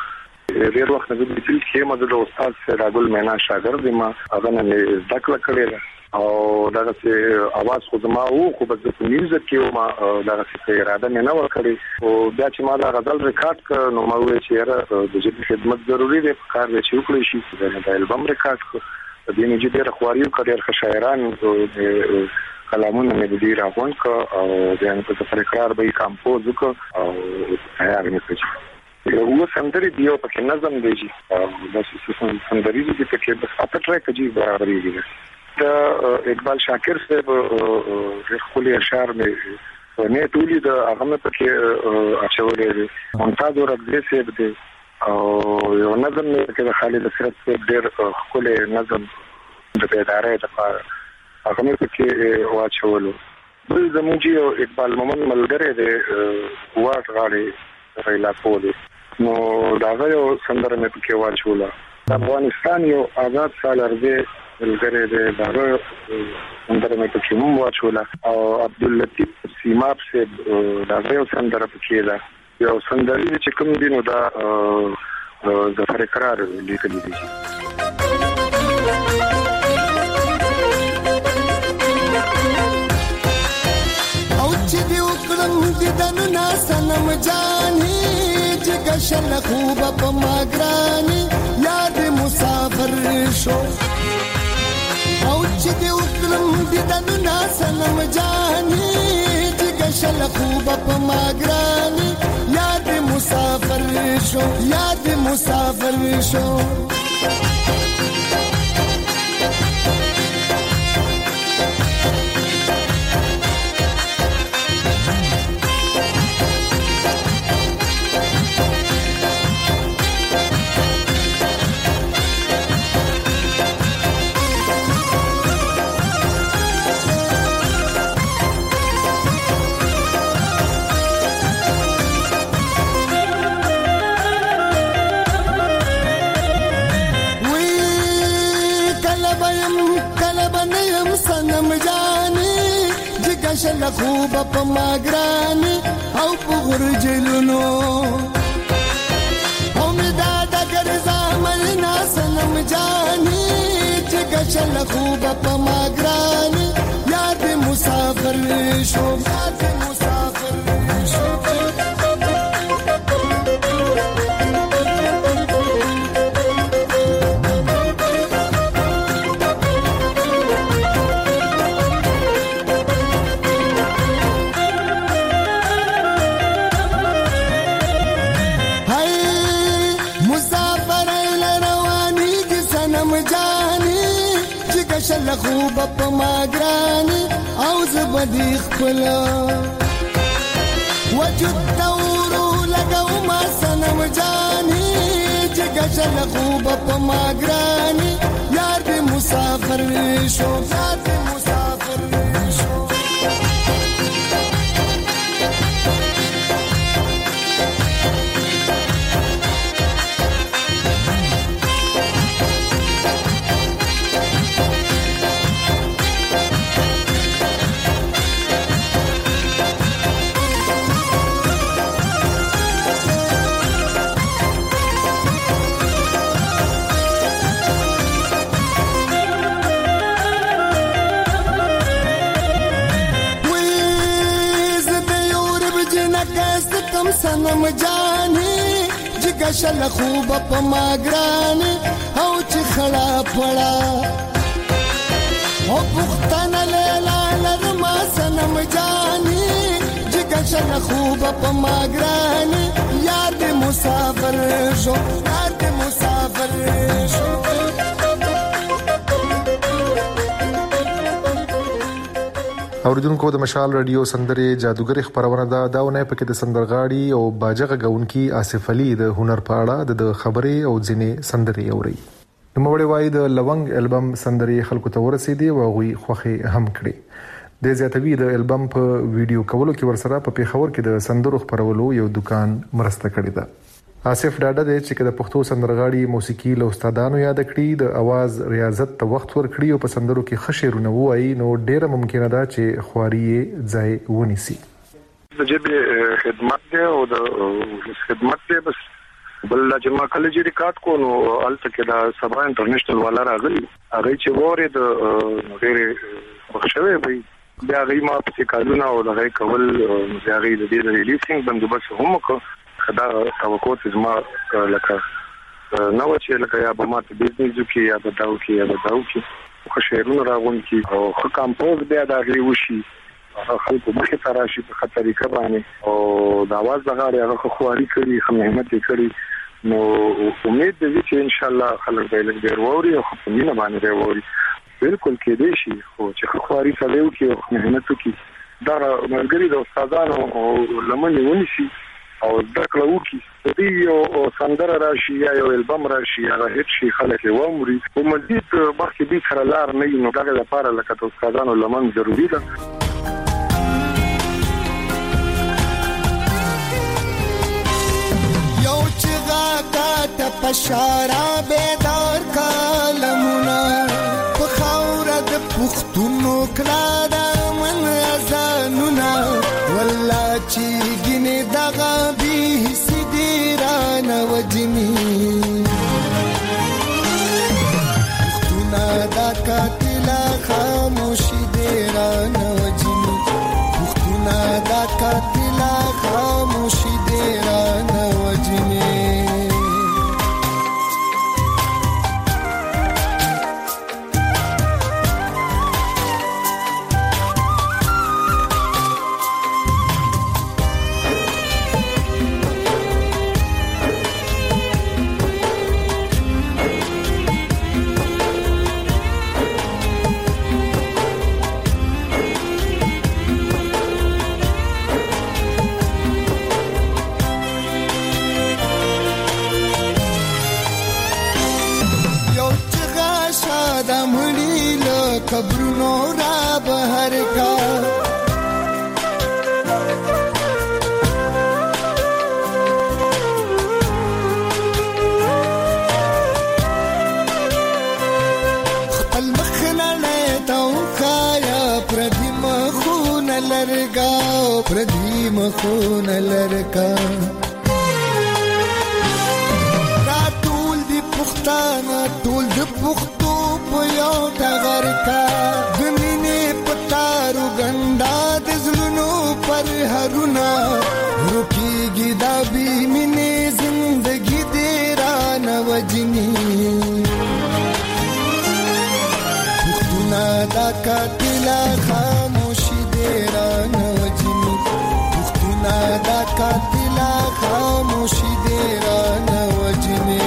ډېر وخت نه د تل کې مدد استاد سراجل مینا شاګرد ما هغه نه ذکر کړی او دا چې आवाज خو زما وو خو بس په میوزیک کې ما دا چې اراده نه وکړي او بیا چې ما دا غزل ریکارډ کړ نو ما وې چې د دې خدمت ضروری دی کار چې وکړي شي دا البم ریکارډ کړ د دې نه چې ډېر خواريو کړي ښه شاعران کلامونه مې دې راغون ک او بیا په تکرار به کمپوز وکړ او تیار مې کړ یو سندري دیو په نظم دی چې دا چې سندري دې په بس اته ټریک کې برابرې دي دا اقبال شاکر صاحب خپل اشعار مې نه ټولې د هغه په کې اچولې ممتاز ورغلې صاحب دې او یو نظم کې د خالد اسرت صاحب ډېر خپل نظم د ادارې لپاره هغه مې کې واچولو بل زموږ یو اقبال مومن ملګری دی واټ غاړي ریلا پولی نو دا یو سندره مې کې واچوله افغانستان یو آزاد سالر دی ملګری دی دا سندره مې کې مو واچوله او عبداللطیف سیماب صاحب دا یو سندره کې ده یو سندره چې کوم دی نو دا ظفر اقرار لیکلی دی او چې دی وکړم د دنو ناسنم جاني چې ګشل خوب په ماګراني یاد مسافر شو او چې دی وکړم د دنو ناسنم جاني چې ګشل خوب په ماګراني یاد مسافر شو یاد مسافر شو شل خوب په ماګراني او په غرجلونو او مې دا د ګرځا ملنا سنم جاني چې شل خوب په ماګراني یاد مسافر شو یاد مسافر شو شل خوب په ماګراني او زبدي خپل وجود تورو لګاو ما سنم جاني چې شل خوب په ماګراني یار دې مسافر شو یار دې مسافر شو سنم جاني چې شل خوب په ماګراني او چې خړا پړا او پختانه لیلا لرما سنم جاني چې شل خوب په ماګراني یاد مسافر شو یاد مسافر شو اوریدونکو د مشال رادیو سندره جادوګر خبرونه دا ونه پکې د سندرغاړي او باجغه غونکي آصف علي د هنر په اړه د خبرې او ځینې سندري اوري نو موږ وایي د لونګ البم سندري خلکو ته ورسېدي او غوي خوخي هم کړي د زیاتوي د البم په ویډیو کولو کې ورسره په پیښور کې د سندرو خبرولو یو دکان مرسته کړې ده آصف ډاډه دی چې د پښتو سندرغاړي موسیقي له استادانو یاد کړي د आवाज ریاضت ته وخت ورکړي او په سندرو کې خشرونه وایي نو ډیره ممکنه ده چې خواري ځای ونیسي د جبه خدمت دی او د خدمت دی بس بل چې ما کله چې ریکارډ کو نو الته کې دا سبا انټرنیشنل والا راغلی هغه چې وره د ډېر بخښوي به بیا غي ما په کارونه او هغه کول بیا غي د دې ریلیسینګ بندوبست هم کو خدا توقع چې ما لکه نو چې لکه یا به ما ته بزنس کې یا به داو کې خو شهرونه راغون کې او خو کمپوز بیا دا غي وشي خلکو مخه تراشي په طریقه باندې او د आवाज دغه هغه خواري کړی خو مهمت کړی نو امید دې چې ان شاء الله خلک به لږ ډیر ووري او په مینه باندې ووري بالکل کې دې شي خو چې خواري سره وکي او مهمت وکي دا مرګري د استادانو او لمنې ونیسي او د کلوکی دې او سندره راشي یا یو البم راشي هغه هیڅ شي خلک ومري او مزید مخکې دې سره لار نه نو دا لپاره لکه د استادانو لمن ضروری ده تا پشارا بیدار کالمونا پخاورا د پختونو کلا دا من ازانونا والله چی گینه دغا بی حسی دیران وجنی پختونا دا کاتلا خاموشی دیران وجنی پختونا دا کاتلا خاموشی دیران وجنی खबरों रा बहर का खपल मखना लेता हूँ काया प्रदीम खून लड़का प्रदीम खून लड़का रातूल दी पुख्ताना तूल दी पुख्तू यो टगर का दुनिने पतारू गंडा दजलुनो पर हरुना रुकीगी दाबी मिने जिंदगी देरा नवजनी पुख्तुना दा कातिला खामोशी देरा नवजनी पुख्तुना दा कातिला खामोशी देरा नवजनी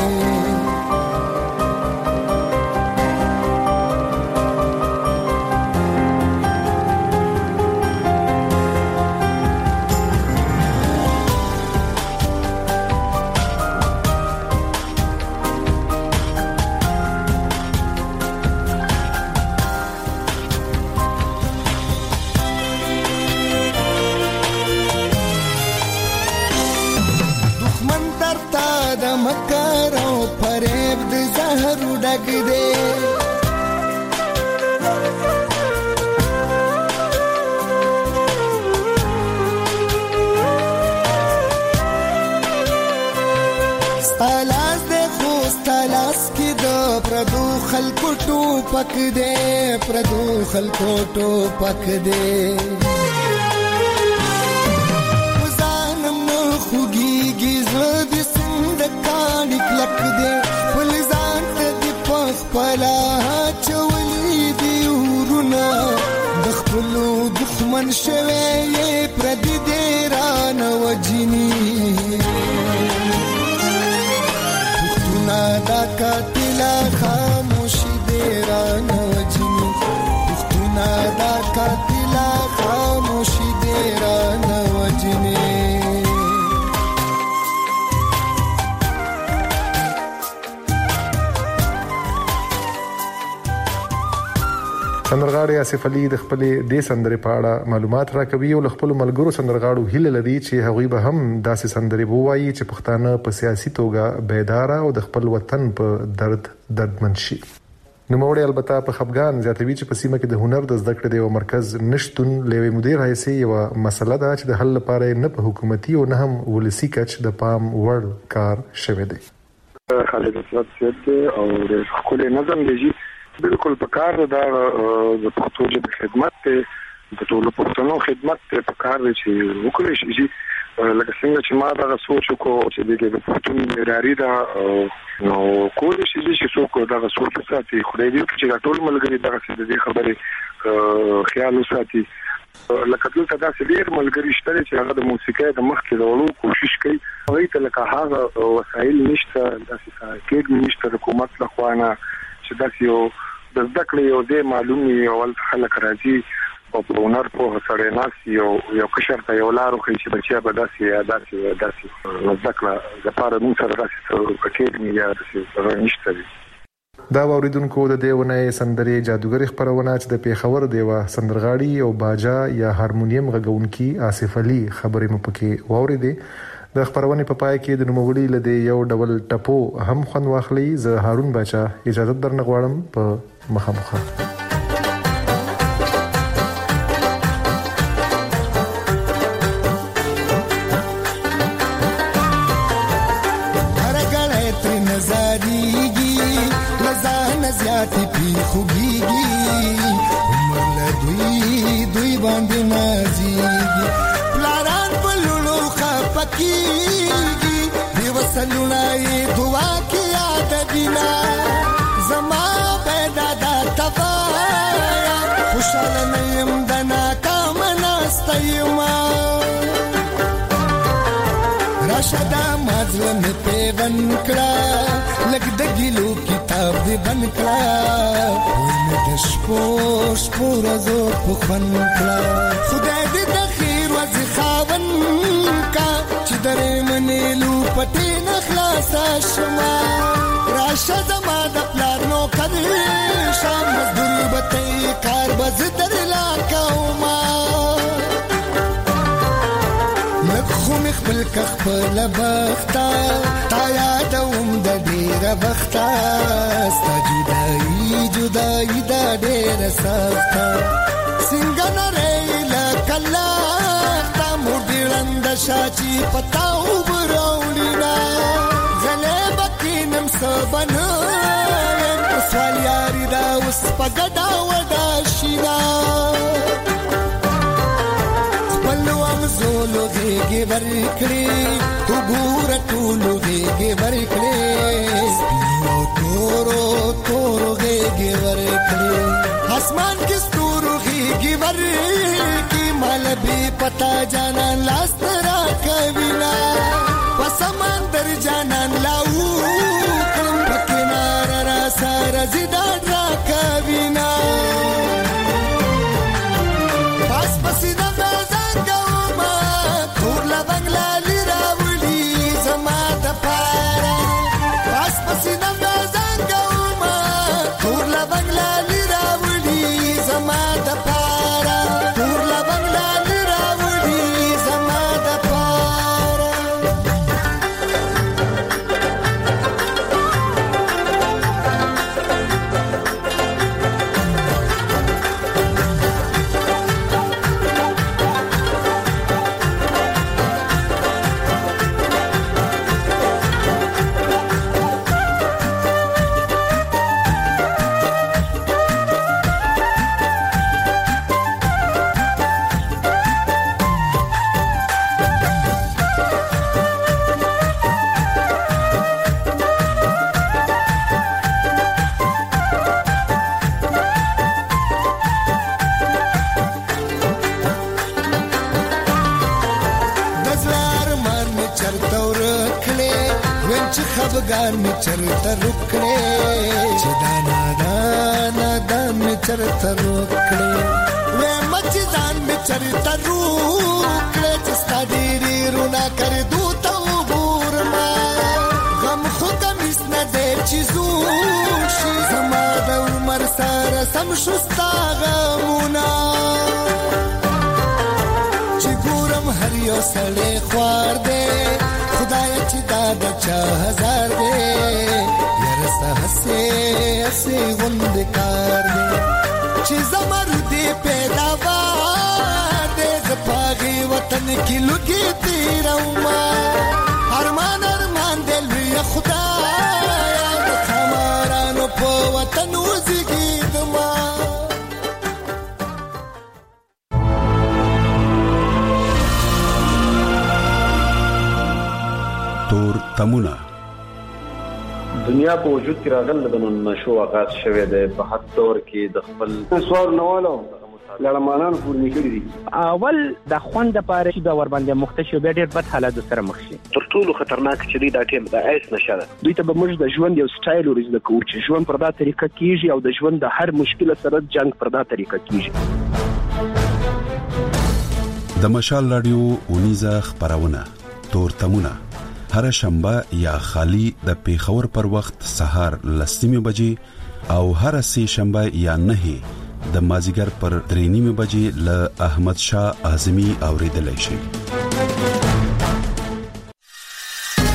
मकरों फरेब द जहर डग दे स्तालास दे खोस्तालास की दो प्रदू खलकोटो पक दे प्रदू खलकोटो पक दे जानम न खुगी गिज़द कानी क्लक दे फलजान दी पख पला चवली दी उरुना दखलू दुश्मन शवे ये प्रदि देरान वजनी पुख्तुना दा कातिला खामोशी देरान वजनी पुख्तुना दा कातिला खामोशी देरान वजनी سندرغاړي آصف علي د خپل د سندرې په اړه معلومات راکوي او خپل ملګرو سندرغاړو هیله لري چې هغوی به هم داسې سندرې ووایي چې پښتانه په سیاسي توګه بیدار او د خپل وطن په دردمن شي. نوموړی البته په خپګان زیاتوي چې په سیمه کې د هنر د زده کړې د یو مرکز نشټون لوي مدیر حیثیت یو مسله ده چې د حل لپاره نه په حکومتي او نه هم ولسی کچ د پام وړ کار شوه دی. خالد اسلام سیاست او د خپل نظم دی بالکل په کار د پښتو ژبې خدمت ته د ټولو پښتنو خدمت ته په کار دی چې وکړي شي لکه څنګه چې ما دا سوچ وکړ چې د پښتون معیاري دا نو کول شي چې څوک دا سوچ ساتي خو دې چې ټول ملګری دا څه خبره خیال وساتي لکه دلته دا ډېر ملګری شته چې هغه د موسیقۍ د مخ کې ورو کوشش کوي هغه ته لکه هغه وسایل نشته داسې کې نشته حکومت له خوا نه چې داسې یو د زده کړې یو د معلومي اول خلک راځي او په هنر په سره ناس یو کشر ته یو لارو چې بچیا به داسې ځکه د پاره موږ سره داسې پکې یا داسې نشته. دا اوریدونکو د دیونه سندرې جادوګر خبرونه چې د پیښور دیوه سندرغاړي او باجا یا هارمونیم غږونکي آصف علي خبرې مو پکې واوریدې. د خبرونه په پای کې د نوموړي لدی یو ډول ټپو هم خوند واخلي. زه هارون باچا اجازه درنغواړم په مخامخ. زیاتی پی خوگیگی عمر دوی باندې نازیگی پلاران پلولو خپکیگی دیوسلونای دعا کی یاد دینا زما پیدا دا تبایا خوشحال نیم دنا کامناستایما راشدا مازلم پیون کړه لګ د ګلو کتاب دې بن کړه وینه د شپو ورځو په خون کړه خدای دې د خیر وځ خاون کا چې درې منلو پټې نه خلاص شما راشدا ما د پلار نو کړي شام مزدوري بته کار بز درلا کوما خو مخبل کخبل بختا تا یادوم د ډیره بختا ستا جدائی دا ډیره سختا څنګه نریلا کلا تا مډیرند شاچی پتاو براولینا غلې بکینم سبنه سوال یاري دا اوس پګډا وډا شینا زولو غیږي ورکړي تو ګور ټولو غیږي ورکړي سپینو تورو غیږي ورکړي اسمان کې ستورو غیږي ورکړي مال به پتا جانان لاس ترا کوینا پسمندر جانان لاو کلم پکنار را سار زیدا را کوینا پاس پسیدا خفګان می چرته رکړې چې دانا می چرته رکړې و مچ ځان می چرته رکړې چې ستاديري رونا کړ دوته وګورما غم خو کمیس نه دې چې زو شي زما د عمر سره سم شستا غمونا چې ګورم هر یو سړی خوار دې خدای چې دا د چا هزار دې یار سه هسه غوند چې زمر دی پیداوار دې زپاغي وطن کې لګي تیروما ارمان دل وی خدایا د خمارانو په وطن وزګي دما تور تمونه دنیا په وجود کې راغله د نشو آغاز شوه د په حد تور کې د خپل سوال نوالو لړمانان پورنی کړی دي اول د خوند لپاره چې د ور باندې مختشو به ډېر بد حالات سره مخ شي تر ټولو خطرناک چې دی دا ټیم د ایس نشه ده دوی ته به موږ د ژوند یو سټایل ورزده کوو چې ژوند پر دا طریقه کیږي او د ژوند د هر مشکل سره جنگ پر دا طریقه کیږي د مشال رادیو اونیزه خبرونه تور تمونه هر شنبه یا خالی د پیښور پر وخت سهار 10:00 بجې او هر سه شنبه یا 9 د مازیګر پر 3:30 بجې ل احمد شاه اعظمي اوریدلای شي